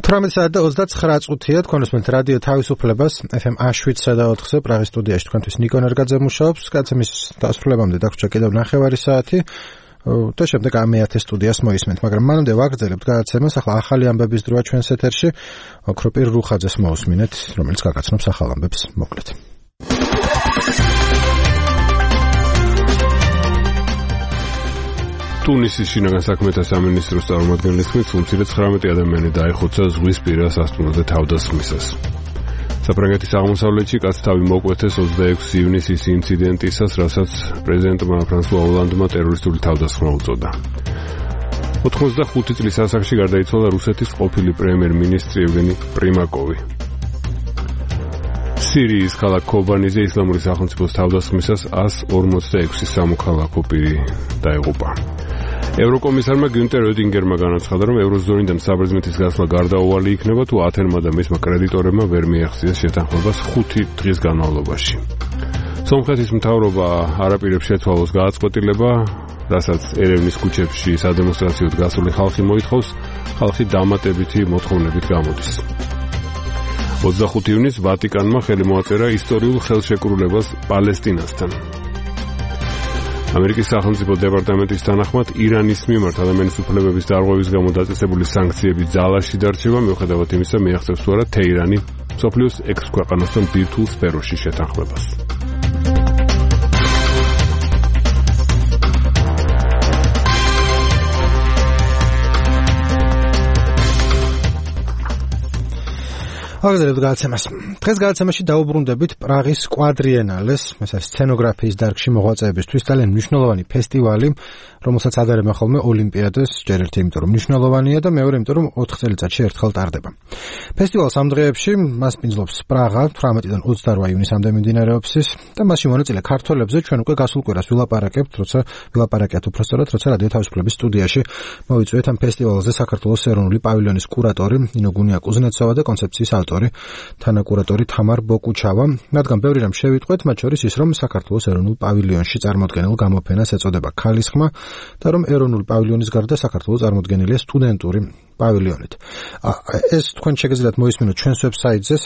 18:29 თქვენს რადიო თავისუფლებას FM 107.4-ზე პრაღის სტუდიაში თქვენთვის ნიკო ნერგაძე მუშაობს. გადაცემის დასრულებამდე დაგვრჩა კიდევ 9 საათი და შემდეგ ამეათე სტუდიას მოისმენთ, მაგრამ მანამდე ვაგრძელებთ გადაცემას. ახლა ახალი ამბების დროა ჩვენს ეთერში. ოქროპირ რუხაძეს მოусმინეთ, რომელიც გაგაცნობს ახალ ამბებს. მოკლედ. ტუნისის შინაგან საქმეთა სამინისტროს წარმომადგენლის თქმით, უმცირე 19 ადამიანი დაიხოცა ზღვის პირას სასტუმროზე თავდასხმისას. საფრანგეთის აღმოსავლეთში კაცს თავი მოკვეთეს 26 ივნისის ინციდენტისას, რასაც პრეზიდენტმა ფრანსუა ოლანდმა ტერორისტული თავდასხმა უწოდა. 85 წლის ასაკში გარდაიცვალა რუსეთის ყოფილი პრემიერ-მინისტრი ევგენი პრიმაკოვი. სირიის ქალაქ ქობანიზე ისლამური სახელმწიფოს თავდასხმისას 146 სამოქალაქო პირი დაიღუპა. ევროკომისარმა გიუნტერ ოეტინგერმა განაცხადა, რომ ევროზონიდან საბერძნეთის გასვლა გარდაუვალი იქნება, თუ ათენმა და მისმა კრედიტორებმა ვერ მიაღწიეს შეთანხმებას 5 დღის განმავლობაში. სომხეთის მთავრობა არაპირებს შეცვალოს გააწყვეტილება, რასაც ერევნის ქუჩებში სადემონსტრაციოდ გასული ხალხი მოითხოვს, ხალხი დამატებითი მოთხოვნებით გამოდის. 25 ივნისს ვატიკანმა ხელი მოაწერა ისტორიულ ხელშეკრულებას პალესტინასთან. ამერიკის სახელმწიფო დეპარტამენტის თანახმად, ირანის მიმართ ადამიანის უფლებების დარღვევის გამო დაწესებული სანქციები ძალაში დარჩება, მიუხედავად იმისა, მიაღწევს თუ არა თეირანი მსოფლიოს 6 ქვეყანასთან ბირთვულ სფეროში შეთანხმებას. აგზელებთ გადაცემას. დღეს გადაცემაში დაუბრუნდებით პრაღის კვადრიენალეს, ეს არის სცენოგრაფიის დარგში მოღვაწეებისთვის ძალიან მნიშვნელოვანი ფესტივალი, რომელსაც ადარებენ ხოლმე ოლიმპიადას, ჯერ ერთი იმიტომ რომ მნიშვნელოვანია და მეორე იმიტომ რომ 4 წელიწადში ერთხელ ტარდება. ფესტივალს ამ დღეებში მასპინძლობს პრაღა 18-დან 28 ივნისამდე მიმდინარეობს და მასში მონაწილე ქართველებზე ჩვენ უკვე გასულ კვირას ვილაპარაკებთ, როცა რადიო თავისუფლების სტუდიაში მოვიწვიეთ ამ ფესტივალზე საქართველოს ეროვნული პავილიონის კურატორი ნინო გუნია-კუზნეცოვა და კონცეფციის ავტორი თანაკურატორი თამარ ბოკუჩავა. მათგან ბევრი რამ შევიტყვეთ, მათ შორის ის, რომ საქართველოს ეროვნულ პავილიონში წარმოდგენილ გამოფენას ეწოდება ქალის ხმა და რომ ეროვნული პავილიონის გარდა საქართველოს წარმოდგენილია სტუდენტური პავილიონით. ეს თქვენ შეგიძლიათ მოისმინოთ ჩვენს ვებსაიტზე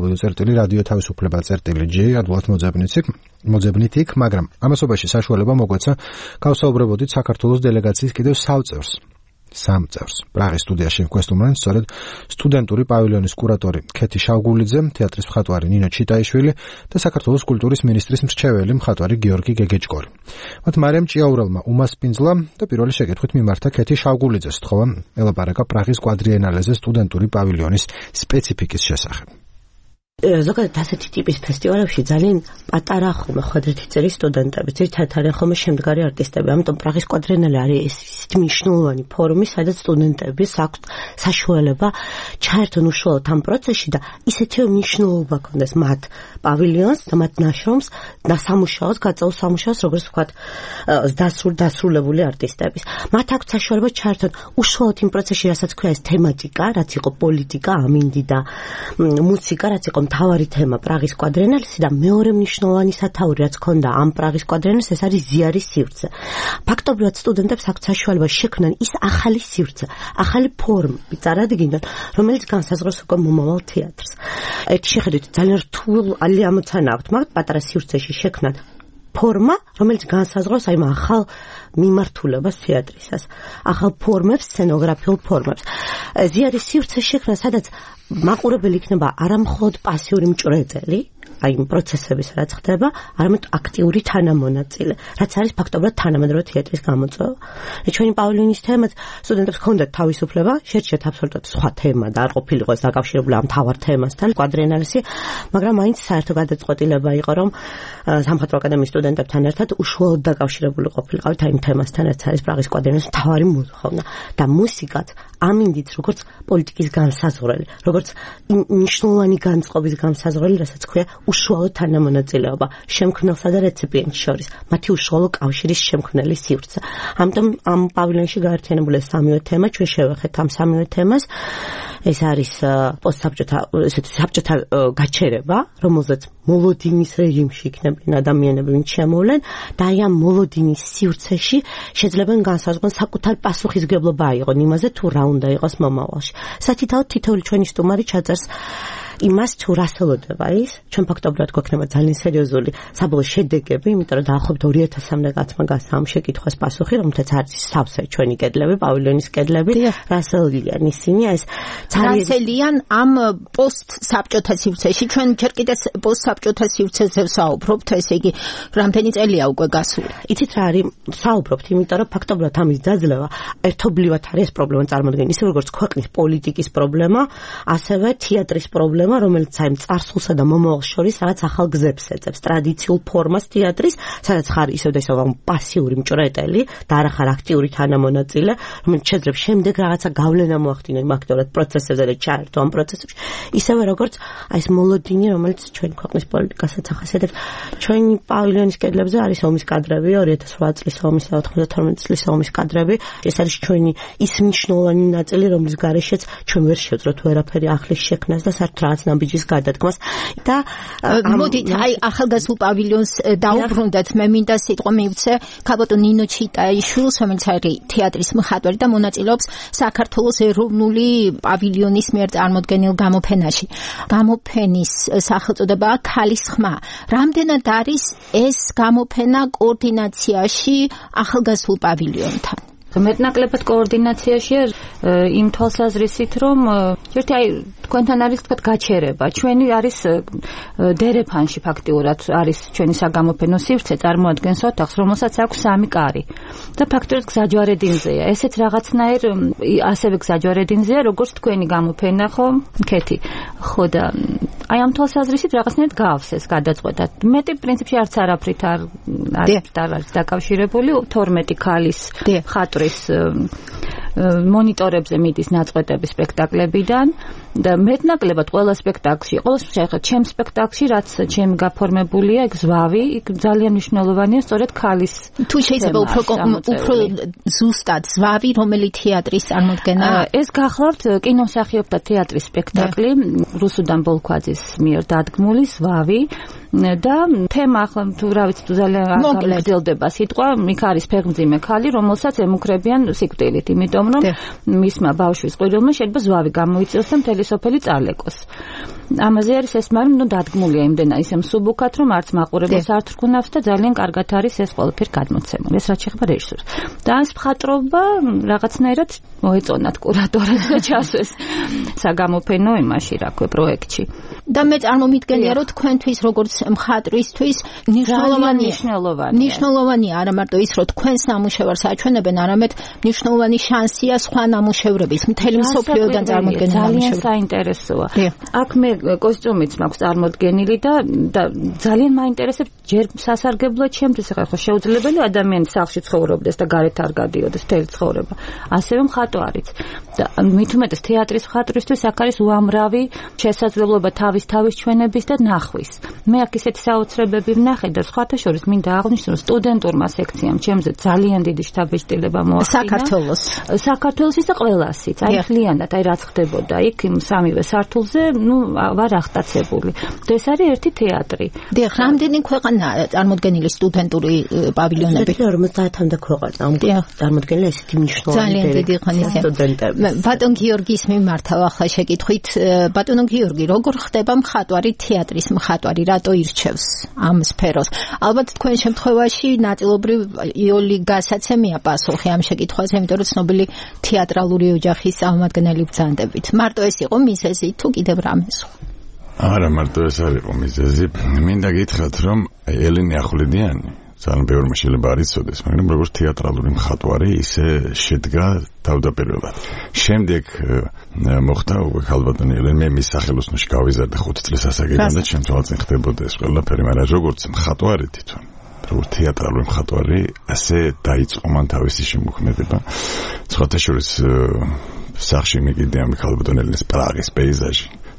www.radiotavisufleba.g ადვილად მოძებნით იქ, მაგრამ ამასობაში საშუალება მოგვეცა გავსაუბრებოდით საქართველოს დელეგაციის კიდევ სამ წევრს. პრაღის სტუდიაში გვესტუმრნენ სწორედ სტუდენტური პავილიონის კურატორი ქეთი შავგულიძე, თეატრის მხატვარი ნინო ჩიტაიშვილი და საქართველოს კულტურის მინისტრის მრჩეველი მხატვარი გიორგი გეგეჭკორი. მათ მარიამ ჭიაურელმა უმასპინძლა და პირველი შეკითხვით მიმართა ქეთი შავგულიძეს, თხოვა ელაპარაკა პრაღის კვადრიენალეზე სტუდენტური პავილიონის სპეციფიკის შესახებ. ზოგადად ასეთი ტიპის ფესტივალებში ძალიან პატარა ხომ ხვედრითი წერის სტუდენტები, ძირითადად არიან ხოლმე შემდგარი არტისტები, ამიტომ პრაღის კვადრიენალე არის ისეთი მნიშვნელოვანი ფორუმი, სადაც სტუდენტების აქვს საშუალება ჩაერთონ უშუალოდ ამ პროცესში და ისეთივე მნიშვნელობა ქონდეს მათ პავილიონს და მათ ნაშრომს და სამუშაოს, გაწეულ სამუშაოს, როგორც ვთქვათ, დასრულებული არტისტების. მათ აქვს საშუალება ჩაერთონ უშუალოდ იმ პროცესში, რასაც ქვია ეს თემატიკა, რაც იყო პოლიტიკა, ამინდი და მუსიკა, რაც იყო მთავარი თემა პრაღის კვადრიენალესში და მეორე მნიშვნელოვანი სათაური, რაც ქონდა ამ პრაღის კვადრიენალეს, ეს არის ზიარის სივრცე. ფაქტობრივად სტუდენტებს აქვს საშუალება შექმნან ის ახალი სივრცე, ახალი ფორმები წარადგინონ, რომელიც განსაზღვროს უკვე მომავალ თეატრს. ერთი შეხედვით ძალიან რთული ამოცანა აქვს, მაგრამ პატარა სივრცეში შექმნათ ფორმა, რომელიც განსაზღვროს აი ახალ მიმართულებას თეატრისას, ახალ ფორმებს, სცენოგრაფიულ ფორმებს. ზიარის სივრცე შექმნა, სადაც მაყურებელი იქნება არა მხოლოდ პასიური მჭრეწელი, აი იმ პროცესების რაც ხდება, არამედ აქტიური თანამონაწილე, რაც არის ფაქტობრივად თანამედროვე თეატრის გამოწვევა. ჩვენი პავილიონის თემაც სტუდენტებს ჰქონდათ თავისუფლება, შეერჩიათ აბსოლუტურად სხვა თემა და არ ყოფილიყო ეს დაკავშირებული ამ მთავარ თემასთან, კვადრიენალესი, მაგრამ მაინც საერთო გადაწყვეტილება იყო, რომ სამხატვრო აკადემიის სტუდენტებთან ერთად უშუალოდ დაკავშირებული ყოფილიყავით იმ თემასთან, რაც არის პრაღის კვადრიენალესის მთავარი მოთხოვნა და მუსიკაც ამინდით როგორც პოლიტიკის განსაზღვრელი, როგორც მნიშვნელოვანი განწყობის განსაზღვრელი, რასაც ქვია უშუალო თანამონაწილეობა შემქმნელსა და რეციპიენტს შორის, მათი უშუალო კავშირის შემქმნელის სივრცე. ამიტომ ამ პავილიონში გაერთიანებული სამივე თემა, ჩვენ შევეხეთ ამ სამივე თემას. ეს არის პოსტსაბჭოთა საბჭოთა გაჩერება, რომელზეც მოლოდინის რეჟიმში იქნებიან ადამიანები, ვინც შემოვლენ და აი ამ მოლოდინის სივრცეში შეძლებენ განსაზღვრონ საკუთარ პასუხისმგებლობა აიღონ იმაზე, თუ რა უნდა იყოს მომავალში. სათითაოდ თითოეული ჩვენი სტუმარი ჩაწერს იმას, თუ რას ელოდება ის, ჩვენ ფაქტობრივად გვექნება ძალიან სერიოზული საბოლოო შედეგები, იმიტომ რომ დაახლოებით 2000-მდე კაცმა გასცა ამ შეკითხვას პასუხი, რომელთაც არის სავსე ჩვენი კედლები, პავილიონის კედლები, რას ელიან ისინი, ეს რასელიან ამ პოსტსაბჭოთა სივრცეში, ჩვენ ჯერ კიდევ პოსტსაბჭოთა სივრცეზე ვსაუბრობთ, ესე იგი, რამდენი წელია უკვე გასული. იცით რა არის, საუბრობთ, იმიტომ რომ ფაქტობრივად ამის დაძლევა ერთობლივად არის ეს პრობლემა წარმოადგენს, ისე როგორც ქვეყნის პოლიტიკის პრობლემა, ასევე თეატრის პრობლემა, რომელიც აი წარსულსა და მომავალს შორის რაღაც ახალ გზებს ეძებს, ტრადიციულ ფორმას თეატრის, სადაც ხარ ისევ და ისევ პასიური მჭრეტელი და არა ხარ აქტიური თანამონაწილე, რომელიც შეძლებს შემდეგ რაღაცა გავლენა მოახდინო იმ აქტიურად პროცესებზე და ჩაერთო ამ პროცესებში, ისევე როგორც აი ეს მოლოდინი, რომელიც ჩვენი ქვეყნის პოლიტიკასაც ახასიათებს. ჩვენი პავილიონის კედლებზე არის ომის კადრები, 2008 წლის ომის და 92 წლის ომის კადრები. ეს არის ჩვენი ის მნიშვნელოვანი ნაწილი, რომლის გარეშეც ჩვენ ვერ შევძლებთ ვერაფერი ახლის შექმნას და საერთოდ რაღაც ნაბიჯის გადადგმას და მოდით აი ახალგაზრდულ პავილიონს დაუბრუნდეთ. მე მინდა სიტყვა მივცე ქაბატონ ნინო ჩიტაიშვილს, რომელიც არის თეატრის მხატვარი და მონაწილეობს საქართველოს ეროვნული პავილიონის მიერ წარმოდგენილ გამოფენაში. გამოფენის სახელწოდებაა ქალის ხმა. რამდენად არის ეს გამოფენა კოორდინაციაში ახალგაზრდულ პავილიონთან? მეტნაკლებად კოორდინაციაშია იმ თვალსაზრისით, რომ ერთი აი თქვენთან არის თქვა გაჩერება. ჩვენი არის დერეფანში ფაქტიურად არის ჩვენი საგამოფენო სივრცე, წარმოადგენს ოთახს, რომელსაც აქვს 3 კარი. და ფაქტიურად გზაჯვარედინზეა. ესეც რაღაცნაირ ასევე გზაჯვარედინზეა, როგორც თქვენი გამოფენა, ხო? ქეთი. ხო და აი ამ თვალსაზრისით რაღაცნაირად გავს ეს გადაწყვეტა. მეტი პრინციპში არც არაფრით არის დაკავშირებული 12 ქალის ხატვის მონიტორებზე მიდის ნაწყვეტები სპექტაკლებიდან და მეტნაკლებად ყველა სპექტაკლში, ყოველ ჩემ სპექტაკლში, რაც ჩემი გაფორმებულია, ეგ ზვავი, იქ ძალიან მნიშვნელოვანია სწორედ ქალის. თუ შეიძლება უფრო ზუსტად ზვავი, რომელი თეატრის წარმოდგენა? ეს გახლავთ კინომსახიობთა თეატრის სპექტაკლი, რუსუდან ბოლქვაძის მიერ დადგმული ზვავი. და თემა ახლა თუ რა ვიცი თუ ძალიან გაგრძელდება სიტყვა, იქ არის ფეხმძიმე ქალი, რომელსაც ემუქრებიან სიკვდილით, იმიტომ რომ მისმა ბავშვის ყვირილმა შეიძლება ზვავი გამოიწვიოს და მთელი სოფელი წარლეკოს. ამაზე არის ეს, მაგრამ ნუ დადგმულია იმდენა ისე მსუბუქად, რომ არც მაყურებელს არ თრგუნავს და ძალიან კარგად არის ეს ყველაფერი გადმოცემული. ეს რაც შეეხება რეჟისორს. და ეს მხატვრობა რაღაცნაირად მოეწონათ კურატორებს და ჩასვეს საგამოფენო იმაში, რა ქვია, პროექტში. და მე წარმომიდგენია, რომ თქვენთვის როგორც მხატვრისთვის მნიშვნელოვანია არა მარტო ის, რომ თქვენ სამუშევარს აჩვენებენ, არამედ მნიშვნელოვანი შანსია სხვა ნამუშევრების მთელი მსოფლიოდან წარმოდგენილი ძალიან საინტერესოა. აქ მე კოსტიუმიც მაქვს წარმოდგენილი და ძალიან მაინტერესებს ჯერ სასარგებლო ჩემთვის ახლა შეუძლებელი ადამიანი სახლში ცხოვრობდეს და გარეთ არ გადიოდეს მთელი ცხოვრება. ასევე მხატვარიც. და მით უმეტეს თეატრის მხატვრისთვის აქ არის უამრავი შესაძლებლობა თავის ჩვენების და ნახვის. მე აქ ისეთი საოცრებები ვნახე და სხვათა შორის მინდა აღვნიშნო, რომ სტუდენტურმა სექციამ ჩემზე ძალიან დიდი შთაბეჭდილება მოახდინა. საქართველოსის და ყველასიც. აი ხლიანად, აი რაც ხდებოდა იქ სამივე სართულზე, ნუ ვარ აღტაცებული. ეს არის ერთი თეატრი. დიახ, რამდენი ქვეყანაა წარმოდგენილი სტუდენტური პავილიონები? 50-მდე ქვეყანა. წარმოდგენილი ესეთი მნიშვნელოვანი სტუდენტები. ბატონ გიორგის მიმართავ ახლა შეკითხვით, ბატონო გიორგი, როგორ ხდება მხატვარი თეატრის მხატვარი, რატო ირჩევს ამ სფეროს? ალბათ თქვენ შემთხვევაში ნაწილობრივ იოლი გასაცემია პასუხი ამ შეკითხვაზე, იმიტომ რომ ცნობილი თეატრალური ოჯახის წარმომადგენელი ბრძანდებით. მარტო ეს იყო მიზეზი თუ კიდევ რამე სხვა? არა, მარტო ეს არ იყო მიზეზი. მინდა გითხრათ, რომ ელენე ახვლედიანი ძალიან ბევრმა შეიძლება არ იცოდეს, მაგრამ როგორც თეატრალური მხატვარი ისე შედგა თავდაპირველად. შემდეგ მოხდა უკვე ქალბატონი ელენე, მე მის სახელოსნოში გავიზარდა 5 წლის ასაკიდან და ჩემ თვალწინ ხდებოდა ეს ყველაფერი, მაგრამ როგორც მხატვარი თვითონ, როგორც თეატრალური მხატვარი, ასე დაიწყო მან თავისი შემოქმედება. სხვათა შორის სახში მიგდია ქალბატონი ელენეს პრაღის პეიზაჟი.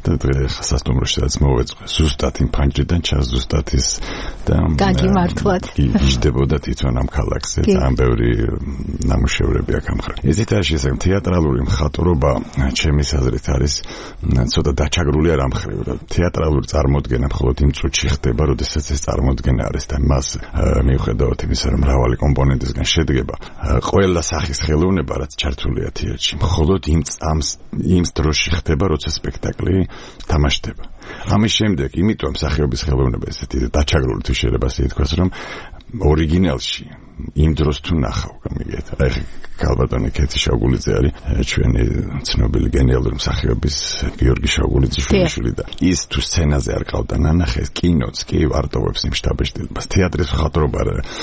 და სასტუმროშიც მოვეწყო ზუსტად იმ ფანჯრიდან ზუსტად ის და გაგიმართლათ იჯდებოდა თვითონ ამ ქალაქზე ძალიან ბევრი ნამუშევრები აქ ამხრა. ესეთ არის შესაძლებელი თეატრალური მხატვრობა ჩემის აზრით არის ცოტა დაჩაგრული არ ამხრივ და თეატრალური წარმოდგენა მხოლოდ იმ წუთში ხდება, როდესაც ეს წარმოდგენა არის და მას მიუხედავად იმისა, რომ მრავალი კომპონენტისგან შედგება, ყველა სახის ხელოვნება რაც ჩართულია თეატრში, მხოლოდ იმ დროში ხდება, როცა სპექტაკლი თამაშდება. ამის შემდეგ, იმიტომ მსახიობის ხელოვნება ესეთი დაჩაგრული თუ შეიძლება ასე ითქვას, რომ ორიგინალში იმ დროს თუ ნახავ, გამიგეთ. აი ქალბატონი კეთი შაუგულიძე არის ჩვენი ცნობილი გენიალური მსახიობის გიორგი შაუგულიძის შვილი და ის თუ სცენაზე არ ყავდა ნანახეს, კინოც კი ვარტოვებს იმ შტაბეშტილებას. თეატრის მხატვრობა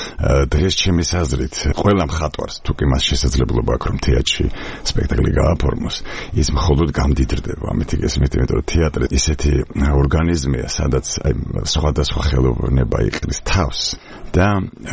დღეს ჩემის აზრით ყველა მხატვარს თუ კი მას შესაძლებლობა აქვს რომ თეატრში სპექტაკლი გააფორმოს, ის მხოლოდ გამდიდრდება. ამით გესმით, იმიტომ რომ თეატრი ისეთი ორგანიზმია, სადაც სხვადასხვა ხელოვნება იყრის თავს და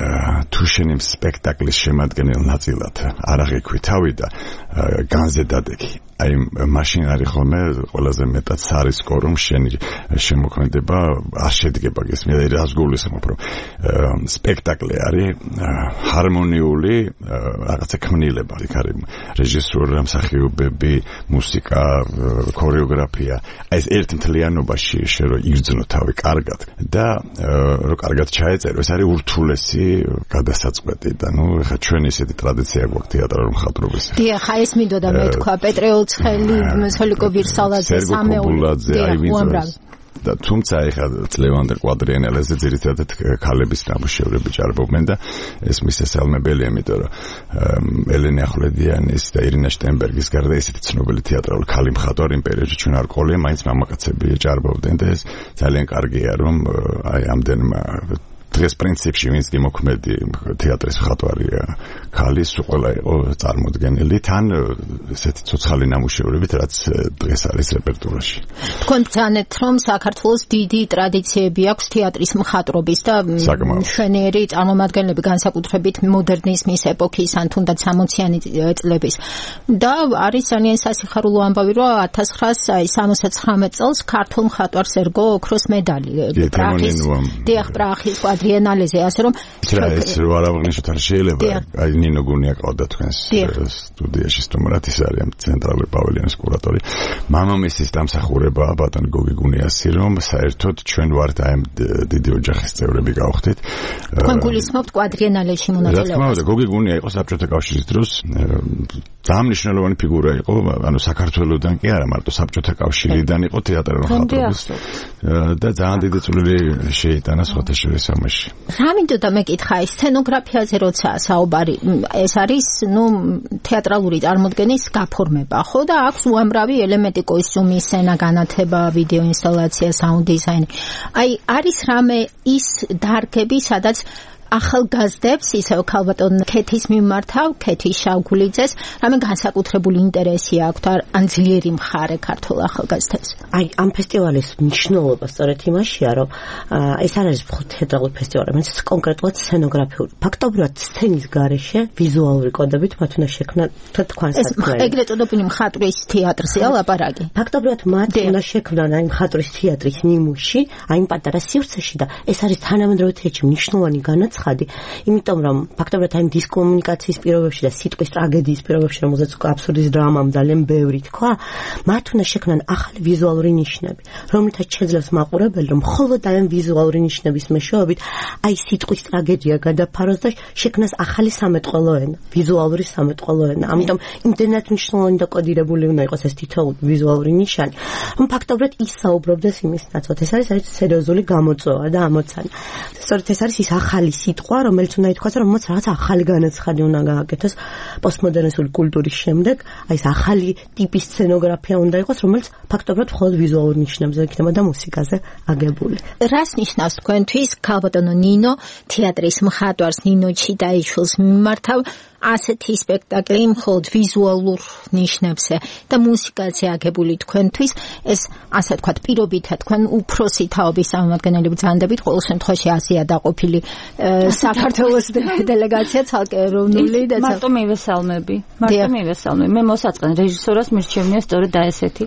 თუ შენ იმ სპექტაკლის შემადგენელ ნაწილად არ აღიქვი თავი და განზე დადექი. აი მაშინ არის ხოლმე ყველაზე მეტად სარისკო რომ შენი შემოქმედება არ შედგება გესმით რას გულისხმობ რომ სპექტაკლი არის ჰარმონიული რაღაცა ქმნილება იქ არის რეჟისორი მსახიობები მუსიკა ქორეოგრაფია აი ეს ერთ მთლიანობაში შე რომ იგრძნო თავი კარგად და რომ კარგად ჩაეწერო ეს არის ურთულესი გადასაწყვეტი და ნუ ხა ჩვენ ისეთი ტრადიცია გვაქვს თეატრალურ მხატვრობის დიახ აი ეს მინდოდა მეთქვა პეტრეულ სოლიკო ვირსალაძე სამეულაძე უამრავი და თუმცა ეხლა ლევანდერ კვადრიანელაძე ძირითადად ქალების ნამუშევრები ჭარბობენ და ეს მისასალმებელია, იმიტომ რომ ელენე ახვლედიანის და ირინა შტენბერგის გარდა ესეთი ცნობილი თეატრალური ქალი მხატვარი იმ პერიოდში ჩვენ არ ყოლია, მაინც მამაკაცები ჭარბობდნენ და ეს ძალიან კარგია რომ აი ამდენმა დღეს პრინციპში ვინც კი მოქმედი თეატრის მხატვარია ქალის ყველა იყო წარმოდგენილი თან ესეთი ცოცხალი ნამუშევრებით რაც დღეს არის რეპერტუარში. თქვენ ძანეთ რომ საქართველოს დიდი ტრადიციები აქვს თეატრის მხატვრობის და მშვენიერი წარმომადგენლები განსაკუთრებით მოდერნიზმის ეპოქის ან თუნდაც 60-იანი წლების და არის ძალიან სასიხარულო ამბავი რომ 1969 წელს ქართულ მხატვარს ერგო ოქროს медаლი პრაღის კვადრიანალეზე ასე რომ ეს რო არ აღნიშნოთ არ შეიძლება აი ნინო გუნია ყავდა თქვენს სტუდიაში სტუმრად ის არის ცენტრალური პავილიონის კურატორი მამამისის დამსახურებაა ბატონ გოგი გუნიასი რომ საერთოდ ჩვენ ვართ აი დიდი ოჯახის წევრები გავხდით თქვენ გულისხმობთ კვადრიანალეში მონაწილეობას რა თქმა უნდა გოგი გუნია იყო საბჭოთა კავშირის დროს ძალიან მნიშვნელოვანი ფიგურა იყო ანუ საქართველოსდან კი არა მარტო საბჭოთა კავშირიდან იყო თეატრალური მხატვრობის და ძალიან დიდი წვლილი შეიტანა სხვათა შორის ამაში რა მინდოდა მეკითხა ეს სცენოგრაფიაზე როცა საუბარი ეს არის ნუ თეატრალური წარმოდგენის გაფორმება ხო და აქვს უამრავი ელემენტი კოსტიუმი სცენა განათება ვიდეო ინსტალაცია საუნდ დიზაინი აი არის რამე ის დარგები სადაც ახალგაზრდებს ისევ ქალბატონ კეთის მიმართავ კეთის შავგულიძეს რამე განსაკუთრებული ინტერესი აქვთ ან ძლიერი მხარე ქართულ ახალგაზრდებს აი ამ ფესტივალის მნიშვნელობა სწორედ იმაშია რომ ეს არ არის მხოლოდ თეატრალური ფესტივალი მაგრამ ეს კონკრეტულად სცენოგრაფიული ფაქტობრივად სცენის გარეშე ვიზუალური კოდებით მათ უნდა შექმნან თქვენ საქმე ეგრეთ წოდებული მხატვრის თეატრზეა ლაპარაკი ფაქტობრივად მათ უნდა შექმნან აი მხატვრის თეატრის ნიმუში აი პატარა სივრცეში და ეს არის თანამედროვე თეატრში მნიშვნელოვანი განაცხადი იმიტომ რომ ფაქტობრივად აი დისკომუნიკაციის პირობებში და სიტყვის ტრაგედიის პირობებში რომელზეც აბსურდის დრამამ ძალიან ბევრი თქვა მათ უნდა შექმნან ახალი ვიზუალური ნიშნები რომლითაც შეძლებს მაყურებელი რომ მხოლოდ აი ვიზუალური ნიშნების მეშვეობით აი სიტყვის ტრაგედია გადაფაროს და შექმნას ახალი სამეთყველო ენა ვიზუალური სამეთყველო ენა ამიტომ იმდენად მნიშვნელოვანი და კოდირებული უნდა იყოს ეს თითოეული ვიზუალური ნიშანი რომ ფაქტობრივად ის საუბრობდეს იმის ნაცვლად ეს არის სერიოზული გამოწვევა და ამოცანა სწორედ ეს არის ის ახალი სიტყვა, რომელიც უნდა ითქვას, რომ მოც რაღაც ახალი განაცხადი უნდა გააკეთოს პოსტმოდერნისტული კულტურის შემდეგ, აი ეს ახალი ტიპის სცენოგრაფია უნდა იყოს, რომელიც ფაქტობრივად მხოლოდ ვიზუალურ ნიშნებზე იქნება და მუსიკაზე აგებული. რას ნიშნავს თქვენთვის ქალბატონო ნინო თეატრის მხატვარს ნინო ჩიტაიშვილს მიმართავ ასეთი სპექტაკლი მხოლოდ ვიზუალურ ნიშნებზე და მუსიკაზე აგებული თქვენთვის ეს ასე ვთქვათ პირობითა თქვენ უფროსი თაობის წარმომადგენელი ბრძანდებით ყოველ შემთხვევაში აზია დაყოფილი საქართველოს დელეგაცია ცალკე ეროვნული და მარტო მივესალმები მე მოსაწყენ რეჟისორას მირჩევნია სწორედ და ესეთი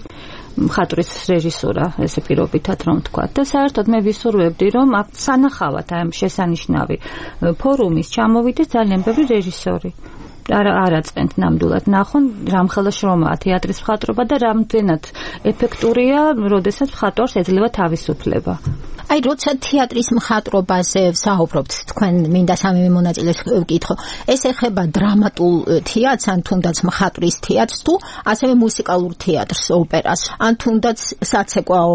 მხატვრის რეჟისურა, ესე პირობითად რომ ვთქვა. და საერთოდ მე ვისურვებდი, რომ აქ სანახავად ამ შესანიშნავი ფორუმის ჩამოვიდეს ძალიან ბევრი რეჟისორი. არაწყენთ ნამდვილად ნახონ რამხელა შრომაა თეატრის მხატვრობა და რამდენად ეფექტურია, როდესაც მხატვარს ეძლევა თავისუფლება. აი, როცა თეატრის მხატვრობაზე ვსაუბრობთ, თქვენ მინდა სამივე მონაწილეს ვკითხო, ეს ეხება დრამატულ თეატრს, ან თუნდაც მხატვრის თეატრს, თუ ასევე მუსიკალურ თეატრს, ოპერას, ან თუნდაც საცეკვაო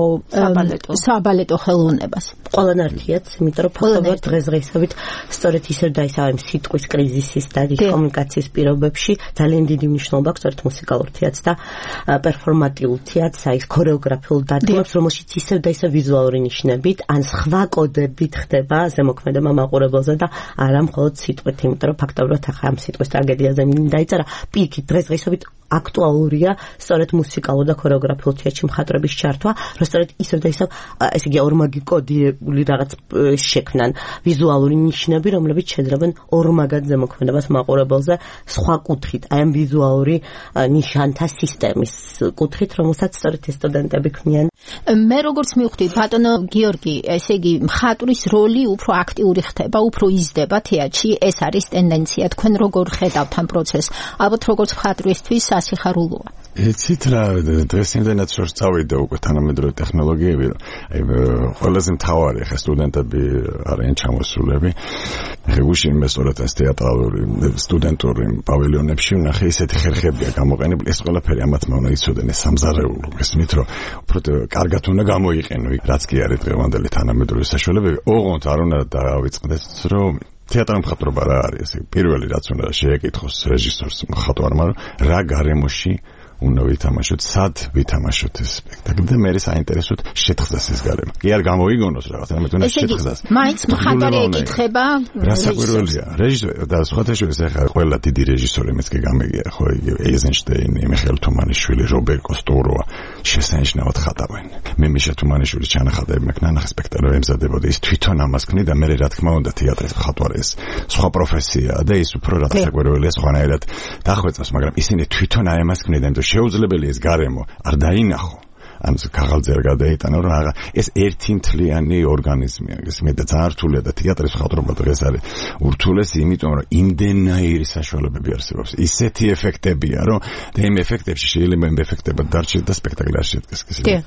საბალეტო ხელოვნებას. ყველანაირად, იმიტომ რომ ფაქტობრივად დღესდღეობით სწორედ ისევ და ისევ ამ სიტყვის კრიზისის და კომუნიკაციის პირობებში ძალიან დიდი მნიშვნელობა აქვს სწორედ მუსიკალურ თეატრს და პერფორმატიულ თეატრს, აი ქორეოგრაფიულ დადგმებს, რომელშიც ისევ და ისევ ვიზუალური ნიშნებით ან სხვა კოდებით ხდება ზემოქმედება მაყურებელზე და არა მხოლოდ სიტყვით, იმიტომ რომ ფაქტობრივად ახლა ამ სიტყვის ტრაგედიაზე დაიწერა პირიქით დღესდღეობით აქტუალურია სწორედ მუსიკალურ და ქორეოგრაფიულ თეატრში მხატვრების ჩართვა, რომ სწორედ ისევ და ისევ ესე იგი ორმაგი კოდირებული რაღაც შექმნან ვიზუალური ნიშნები, რომლებიც შეძლებენ ორმაგად ზემოქმედებას მაყურებელზე სხვა კუთხით, აი ამ ვიზუალური ნიშანთა სისტემის კუთხით, რომელსაც სწორედ ეს სტუდენტები ქმნიან. მე როგორც მივხვდი, ბატონო გიორგი, ესე იგი მხატვრის როლი უფრო აქტიური ხდება, უფრო იზრდება თეატრში, ეს არის ტენდენცია. თქვენ როგორ ხედავთ ამ პროცესს? ალბათ როგორც მხატვრისთვის სასიხარულოა. იცით რა, დღეს იმდენად შორს წავიდა უკვე თანამედროვე ტექნოლოგიები, რომ აი ყველაზე მთავარი ხა სტუდენტები არიან ჩამოსულები. ხე გუშინ მე სწორედ ეს თეატრალური სტუდენტური პავილიონებში ვნახე ისეთი ხერხებია გამოყენებული, ეს ყველაფერი ამათმა უნდა იცოდენ ეს სამზარეულო. ესმით რომ უფრო კარგად უნდა გამოიყენო იქ, რაც კი არის დღევანდელი თანამედროვე საშუალებები. ოღონდ არ უნდა დავიწყდეს რომ თეატრის მხატვრობა რა არის? პირველი რაც უნდა შეეკითხოს რეჟისორს მხატვარმა, რა გარემოში უნდა ვითამაშოთ, სად ვითამაშოთ ეს სპექტაკლი და მე საინტერესოდ შეთხზას ეს გარემო. კი არ გამოიგონოს რაღაც, ამიტომ უნდა შეთხზას. მაინც მხატვარი ეკითხება რასაკვირველია. რეჟისორი და სხვათა შორის ახლა ყველა დიდი რეჟისორი მეც კი გამიგია, ხო, ეიზენშტეინი, მიხეილ თუმანიშვილი, რობერ კოსტოროა შესანიშნავად ხატავენ. მე მიშა თუმანიშვილის ჩანახატები მაქვს ნანახი სპექტაკლი ემზადებოდა, ის თვითონ ამას ქმნიდა, მე რა თქმა უნდა თეატრის მხატვარი ეს სხვა პროფესიაა და ის უფრო რასაკვირველია სხვანაირად დახვეწავს, მაგრამ ისინი თვითონ აი ამას ქმნიდნენ. შეუძლებელი ეს გარემო არ დაინახო. ან ქაღალდზე არ გადაიტანო, რომ ეს ერთი მთლიანი ორგანიზმია. ეს მე და ძალიან რთულია და თეატრის მხატვრობა დღეს არის ურთულესი, იმიტომ რომ იმდენაირი საშუალებები არსებობს. ისეთი ეფექტებია, რომ და იმ ეფექტებში შეიძლება იმ ეფექტებად დარჩეს და სპექტაკლი არ შედგეს.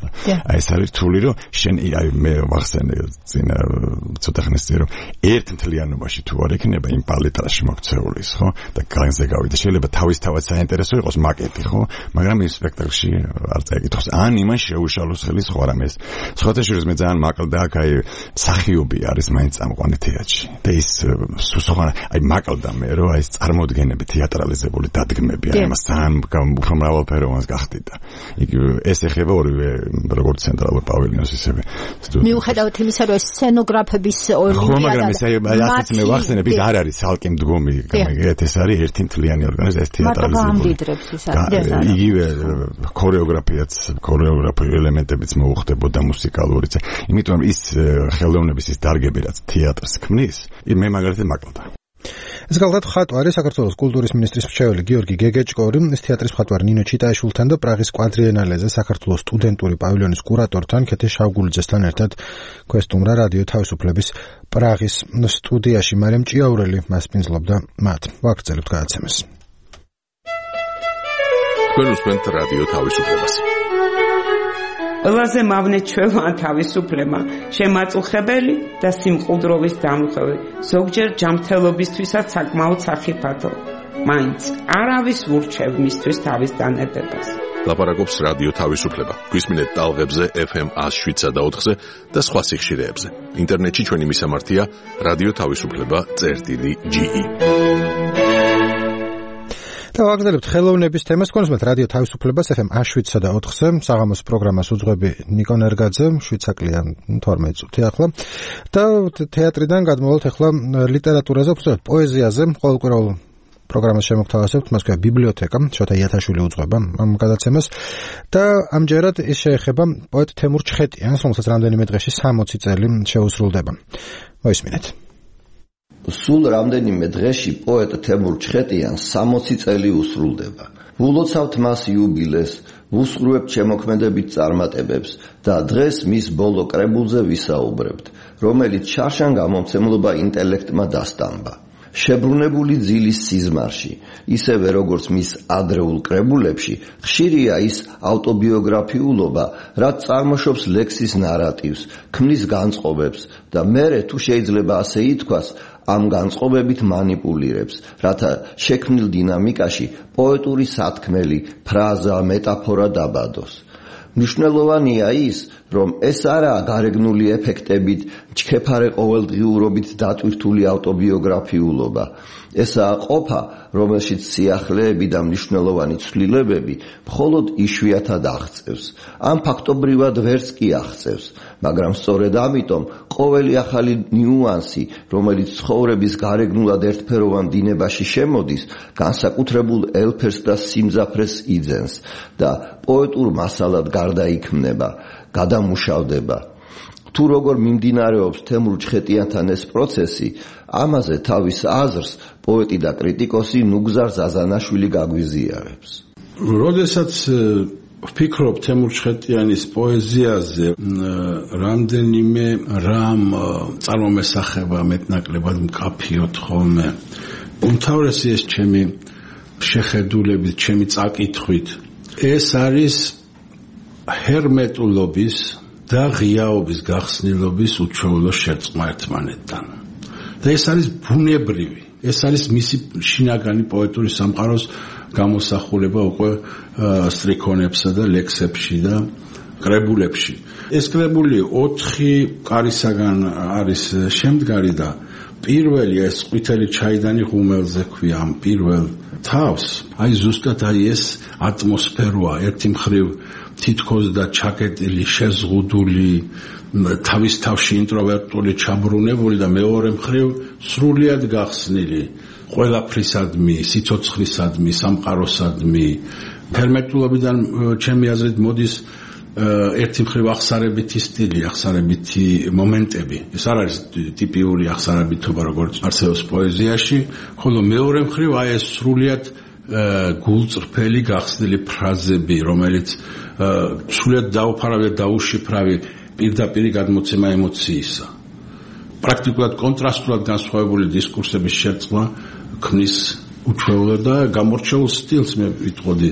აი ეს არის რთული, რომ შენ აი მე ვახსენე წინა ცოტა ხნის წინ რომ ერთ მთლიანობაში თუ არ ექნება იმ პალეტრაში მოქცეული, ხო? და განზე გავიდა. შეიძლება თავისთავად საინტერესო იყოს მაკეტი, ხო? მაგრამ იმ სპექტაკლში არ წაიკითხოს. ან იმან შეუშალოს ხელი სხვა რამეს. სხვათა შორის მე ძალიან მაკლდა აქ აი მსახიობი არის მაინც წამყვანი თეატრში. და ის სხვა აი მაკლდა მე რომ აი ეს წარმოდგენები თეატრალიზებული დადგმები აი მას ძალიან უფრო მრავალფეროვანს გახდიდა. იქ ეს ეხება ორივე როგორც ცენტრალურ პავილიონს ისევე სტუდიო. მიუხედავად იმისა რომ სცენოგრაფების ხო, მაგრამ ეს აი ასეც მე ვახსენებ, ის არ არის ცალკე მდგომი, გამიგეთ, ეს არის ერთი მთლიანი ორგანიზმი, ეს თეატრალიზებული. იგივე ქორეოგრაფიაც ელემენტებიც მოუხდებოდა მუსიკალურიც. იმიტომ რომ ის ხელოვნების ის დარგები რაც თეატრს ქმნის, მე მაგალითად მაკლდა. ეს გახლავთ მხატვარი საქართველოს კულტურის მინისტრის მრჩეველი გიორგი გეგეჭკორი, ეს თეატრის მხატვარი ნინო ჩიტაიშვილთან და პრაღის კვადრიენალეზე საქართველოს სტუდენტური პავილიონის კურატორთან ქეთე შავგულიძესთან ერთად გვესტუმრა რადიო თავისუფლების პრაღის სტუდიაში. მარიამ ჭიაურელი მასპინძლობდა მათ. ვაგრძელებთ გადაცემას. თქვენ უსმენთ რადიო თავისუფლებას. ყველაზე მავნე ჩვეულა თავისუფლება, შემაწუხებელი და სიმყუდროვის დამხევი, ზოგჯერ ჯანმრთელობისთვისაც საკმაოდ სახიფათო. მაინც არავის ვურჩევ მისთვის თავის დანებებას. ლაპარაკობს რადიო თავისუფლება. გვისმინეთ ტალღებზე FM 107.4-ზე და სხვა სიხშირეებზე. ინტერნეტში ჩვენი მისამართია რადიო თავისუფლება.ge. და ვაგრძელებთ ხელოვნების თემას. კონსმეთ რადიო თავისუფლებას FM 107.4-ზე საღამოს პროგრამას უძღვები ნიკო ნერგაძე, 7 საკლიან 12 წუთი ახლა. და თეატრიდან გადმოვალთ ახლა ლიტერატურაზე, უბრალოდ პოეზიაზე. ყოველკვირეულ პროგრამას შემოგთავაზებთ, მას ქვია ბიბლიოთეკა, შოთა იათაშვილი უძღვება ამ გადაცემას. და ამჯერად ის შეეხება პოეტ თემურ ჩხეტიანს, რომელსაც რამდენიმე დღეში 60 წელი შეუსრულდება. მოისმინეთ. სულ რამდენიმე დღეში პოეტ თემურ ჩხეტიანს 60 წელი უსრულდება. ულოცავთ მას იუბილეს, ვუსხურვებთ შემოქმედებით წარმატებებს და დღეს მის ბოლო კრებულზე ვისაუბრებთ, რომელიც შარშან გამომცემლობა ინტელექტმა დასტამბა. შებრუნებული ძილის სიზმარში, ისევე როგორც მის ადრეულ კრებულებში, ხშირია ის ავტობიოგრაფიულობა, რაც წარმოშობს ლექსის ნარატივს, ქმნის განწყობებს და მერე თუ შეიძლება ასე ითქვას, ამ განწყობებით მანიპულირებს, რათა შექმნილ დინამიკაში პოეტური სათქმელი, ფრაზა, მეტაფორა დაბადოს. მნიშვნელოვანია ის, რომ ეს არაა გარეგნული ეფექტებით, ჩქეფარე ყოველდღიურობით დატვირთული ავტობიოგრაფიულობა. ესაა ყოფა, რომელშიც სიახლეები და მნიშვნელოვანი ცვლილებები მხოლოდ იშვიათად აღწევს. ამ ფაქტობრივად ვერც კი აღწევს, მაგრამ სწორედ ამიტომ ყოველი ახალი ნიუანსი, რომელიც ცხოვრების გარეგნულად ერთფეროვან დინებაში შემოდის, განსაკუთრებულ ელფერს და სიმძაფრეს იძენს და პოეტურ მასალად გარდაიქმნება, გადამუშავდება. თუ როგორ მიმდინარეობს თემურ ჩხეტიანთან ეს პროცესი, ამაზე თავის აზრს პოეტი და კრიტიკოსი ნუგზარ ზაზანაშვილი გაგვიზიარებს. როდესაც ვფიქრობ თემურ ჩხეტიანის პოეზიაზე, რამდენიმე რამ წარმომესახება მეტნაკლებად მკაფიოდ ხოლმე. უმთავრესი ეს ჩემი შეხედულებით, ჩემი წაკითხვით, ეს არის ჰერმეტულობის და ღიაობის გახსნილობის უჩვეულო შერწყმა ერთმანეთთან. და ეს არის ბუნებრივი, ეს არის მისი შინაგანი პოეტური სამყაროს გამოსახულება უკვე სტრიქონებსა და ლექსებში და კრებულებში. ეს კრებული 4 კარისაგან არის შემდგარი და პირველი ეს ყვითელი ჩაიდანი ღუმელზე ქვია ამ პირველ თავს. აი ზუსტად ეს ატმოსფეროა, ერთი მხრივ თითქოს და ჩაკეტილი, შეზღუდული, თავის თავში ინტროვერტული, ჩაბრუნებული და მეორე მხრივ სრულიად გახსნილი, ყველაფრისადმი, სიცოცხლისადმი, სამყაროსადმი. ჰერმეტულობიდან ჩემი აზრით მოდის ერთი მხრივ ახსარებითი სტილი, ახსარებითი მომენტები. ეს არ არის ტიპიური ახსარებითობა, როგორც არსებობს პოეზიაში, ხოლო მეორე მხრივ აი ეს სრულიად გულწრფელი გახსნილი ფრაზები, რომელიც სრულიად დაუფარავი და დაუშიფრავი პირდაპირი გადმოცემა ემოციისა. პრაქტიკულად კონტრასტულად განსხვავებული დისკურსების შერწყმა ქმნის უჩვეულო და გამორჩეულ სტილს მე ვიტყოდი.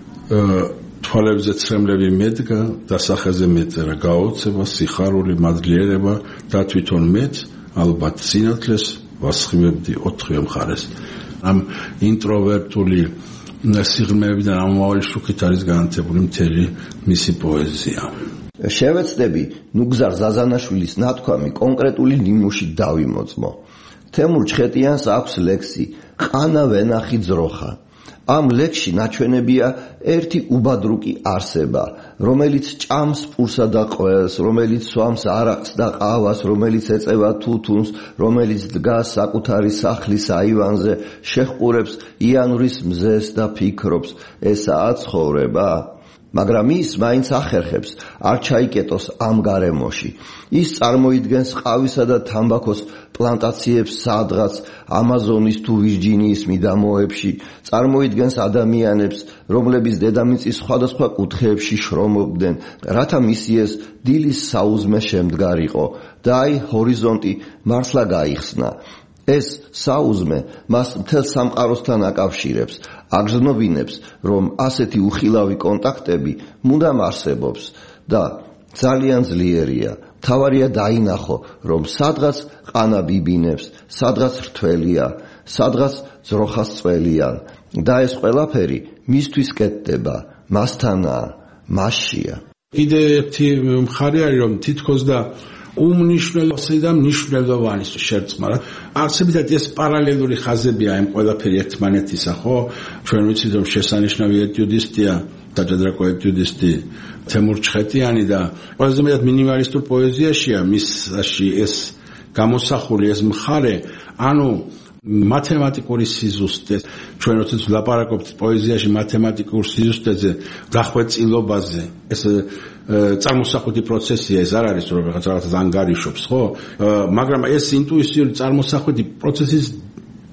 თვალებზე ცრემლები მედგა, დასახეზე მეწერა, გაოცება, სიხარული, მადლიერება და თვითონ მეც ალბათ სინათლეს ვასხივებდი 4 მხარეს. ამ ინტროვერტული სიღრმეებიდან ამავალი შუქით არის განათებული მთელი მისი პოეზია. შევეცდები ნუგზარ ზაზანაშვილის ნათქვამი კონკრეტული ნიმუში დავიმოწმო. თემურ ჩხეტიანს აქვს ლექსი ყანა ვენახი ძროხა. ამ ლექსში ნაჩვენებია ერთი უბადრუკი არსება, რომელიც ჭამს პურსა და ყველს, რომელიც სვამს არაყს და ყავას, რომელიც ეწევა თუთუნს, რომელიც დგას საკუთარი სახლის აივანზე, შეჰყურებს იანურის მზეს და ფიქრობს, ესაა ცხოვრება? მაგრამ ის მაინც ახერხებს არ ჩაიკეტოს ამ გარემოში. ის წარმოიდგენს ყავისა და თამბაქოს პლანტაციებს სადღაც ამაზონის თუ ვირჯინიის მიდამოებში, წარმოიდგენს ადამიანებს, რომლებიც დედამიწის სხვადასხვა კუთხეებში შრომობდნენ, რათა მისი ეს დილის საუზმე შემდგარიყო და აი ჰორიზონტი მართლა გაიხსნა. ეს საუზმე მას მთელ სამყაროსთან აკავშირებს, აგრძნობინებს, რომ ასეთი უხილავი კონტაქტები მუდამ არსებობს და ძალიან ძლიერია. თავარია დაინახო, რომ სადღაც ყანა ბიბინებს, სადღაც რთველია, სადღაც ძროხას წველიან და ეს ყველაფერი მისთვის კეთდება, მასთანაა, მასშია. კიდე ერთი მხარე არის, რომ თითქოს და უმნიშვნელოვანესი და მნიშვნელოვანი შერწყმა. არსებითად ეს პარალელური ხაზებია ამ ყველაფერი ერთმანეთისა, ხო? ჩვენ ვიცით, რომ შესანიშნავი ეტიუდისტია, დაჭადრაკო ეტიუდისტი თემურ ჩხეტიანი და ყველაზე მეტად მინიმალისტურ პოეზიაშია მისში ეს გამოსახული ეს მხარე, ანუ მათემატიკური სიზუსტე. ჩვენ როდესაც ვლაპარაკობთ პოეზიაში მათემატიკურ სიზუსტეზე, დახვეწილობაზე, ეს წარმოსახვითი პროცესია, ეს არ არის რომ რაღაცას ანგარიშობს, ხო? მაგრამ ეს ინტუიციური წარმოსახვითი პროცესის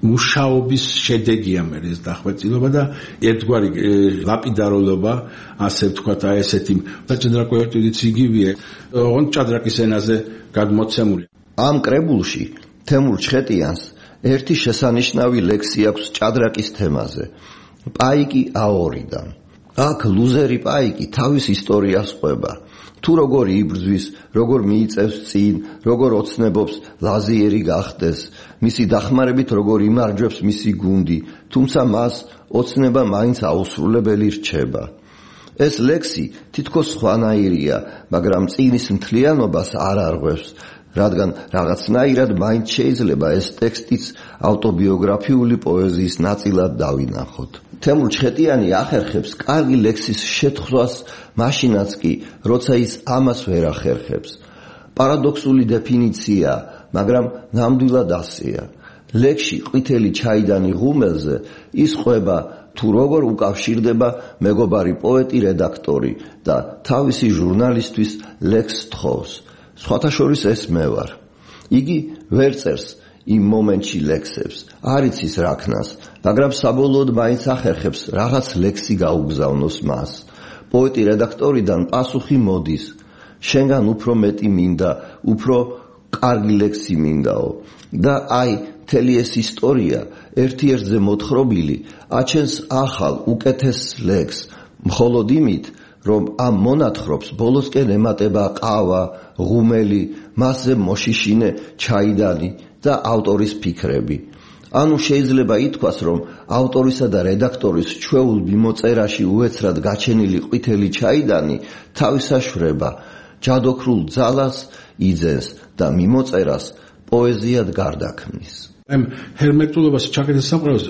მუშაობის შედეგია მე ეს დახვეწილობა და ერთგვარი ლაპიდარულობა, ასე ვთქვათ, აი ესეთი და ჭადრაკოერტიდიც იგივე, ოღონდ ჭადრაკის ენაზე გადმოცემული. ამ კრებულში თემურ ჩხეტიანს ერთი შესანიშნავი ლექსი აქვს ჭადრაკის თემაზე. პაიკი აორიდან. აქ ლუზერი პაიკი თავის ისტორიას ყვება. თუ როგორ იბრძვის, როგორ მიიწევს წინ, როგორ ოცნებობს ლაზიერი გახდეს, მისი დახმარებით როგორ იმარჯვებს მისი გუნდი, თუმცა მას ოცნება მაინც აუსრულებელი რჩება. ეს ლექსი თითქოს სხვანაირია, მაგრამ წინის მთლიანობას არ არღვევს, რადგან რაღაცნაირად მაინც შეიძლება ეს ტექსტიც ავტობიოგრაფიული პოეზიის ნაწილად დავინახოთ. თემურ ჩხეტიანი ახერხებს კარგი ლექსის შეთხსვას მაშინაც კი, როცა ის ამას ვერ ახერხებს. პარადოქსული დეფინიცია, მაგრამ ნამდვილად ასეა. ლექსში ყვითელი ჩაიდანი ღუმელზე ის ყვება თუ როგორ უკავშირდება მეგობარი პოეტი რედაქტორი და თავისი ჟურნალისტვის ლექსს თხოვს. სხვათა შორის ეს მე ვარ. იგი ვერ წერს იმ მომენტში ლექსებს, არ იცის რა ქნას, მაგრამ საბოლოოდ მაინც ახერხებს რაღაც ლექსი გაუგზავნოს მას. პოეტი რედაქტორიდან პასუხი მოდის. შენგან უფრო მეტი მინდა, უფრო კარგი ლექსი მინდაო. და აი, მთელი ეს ისტორია ერთ-ერთზე მოთხრობილი აჩენს ახალ, უკეთეს ლექსს, მხოლოდ იმით, რომ ამ მონათხრობს ბოლოსკენ ემატება ყავა, ღუმელი, მასზე მოშიშინე ჩაიდანი და ავტორის ფიქრები. ანუ შეიძლება ითქვას, რომ ავტორისა და რედაქტორის ჩვეულ მიმოწერაში უეცრად გაჩენილი ყვითელი ჩაიდანი თავისაშვრება ჯადოქრულ ძალას იძენს და მიმოწერას პოეზიად გარდაქმნის. ჰერმეტულობას ჩაკეტეს სამყაროს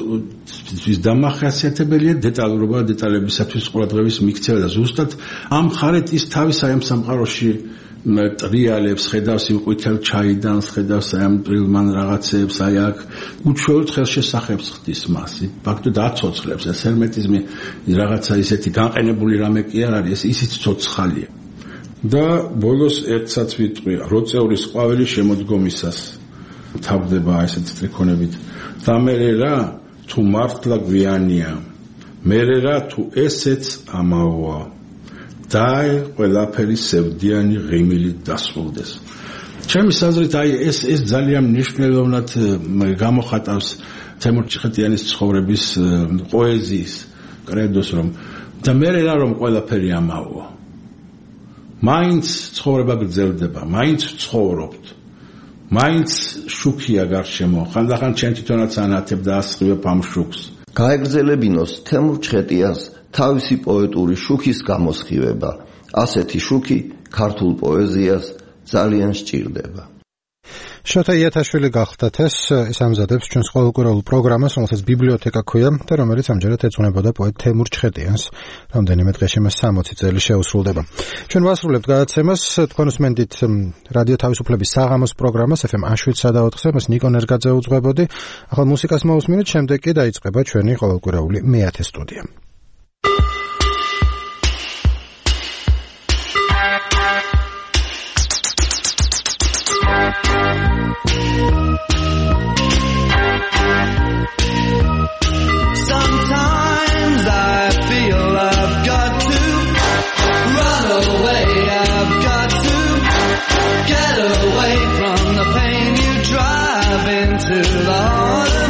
დამახასიათებელია დეტალურობა, დეტალებისათვის ყურადღების მიქცევა და ზუსტად ამ ხარეთ ის თავის აი ამ სამყაროში ტრიალებს, ხედავს იმ ყვითელ ჩაიდანს, ხედავს აი ამ პრილმან რაღაცებს, აი აქ უჩვეულთ ხელშესახებს ხდის მას. ფაქტობრივად აცოცხლებს ეს ჰერმეტიზმი რაღაცა ისეთი განყენებული რამე კი არ არის, ისიც ცოცხალია. და ბოლოს ერთსაც ვიტყვი, როწეურის ყვავილი შემოდგომისას თავდება ესეთ ტრიქონებით. და მერე რა თუ მართლა გვიანია, მერე რა თუ ესეც ამაოა. დაე ყველაფერი სევდიანი ღიმილით დასრულდეს. ჩემი აზრით აი ეს ძალიან მნიშვნელოვნად გამოხატავს თემურ ჩხეტიანის ცხოვრების პოეზიის კრედოს, რომ და მერე რა რომ ყველაფერი ამაოა. მაინც ცხოვრება გრძელდება, მაინც ცხოვრობთ. მაინც შუქია გარშემო, ხანდახან ჩემ თვითონაც ანათებ და ასხივებ ამ შუქს. გაეგრძელებინოს თემურ ჩხეტიანს თავისი პოეტური შუქის გამოსხივება. ასეთი შუქი ქართულ პოეზიას ძალიან სჭირდება. შოთა იათაშვილი გახლდათ ეს ამზადებს ჩვენს ყოველკვირეულ პროგრამას, რომელსაც ბიბლიოთეკა ქვია და რომელიც ამჯერად ეძღვნებოდა პოეტ თემურ ჩხეტიანს. რამდენიმე დღეში მას 60 წელი შეუსრულდება. ჩვენ ვასრულებთ გადაცემას, თქვენ უსმენთ რადიო თავისუფლების საღამოს პროგრამას FM 7/4-ზე, მას ნიკონ ერგაძე უძღვებოდი. ახლა მუსიკას მოусმინეთ, შემდეგ კი დაიწყება ჩვენი ყოველკვირეული მეათე სტუდია. Sometimes I feel I've got to run away, I've got to get away from the pain you drive into the heart.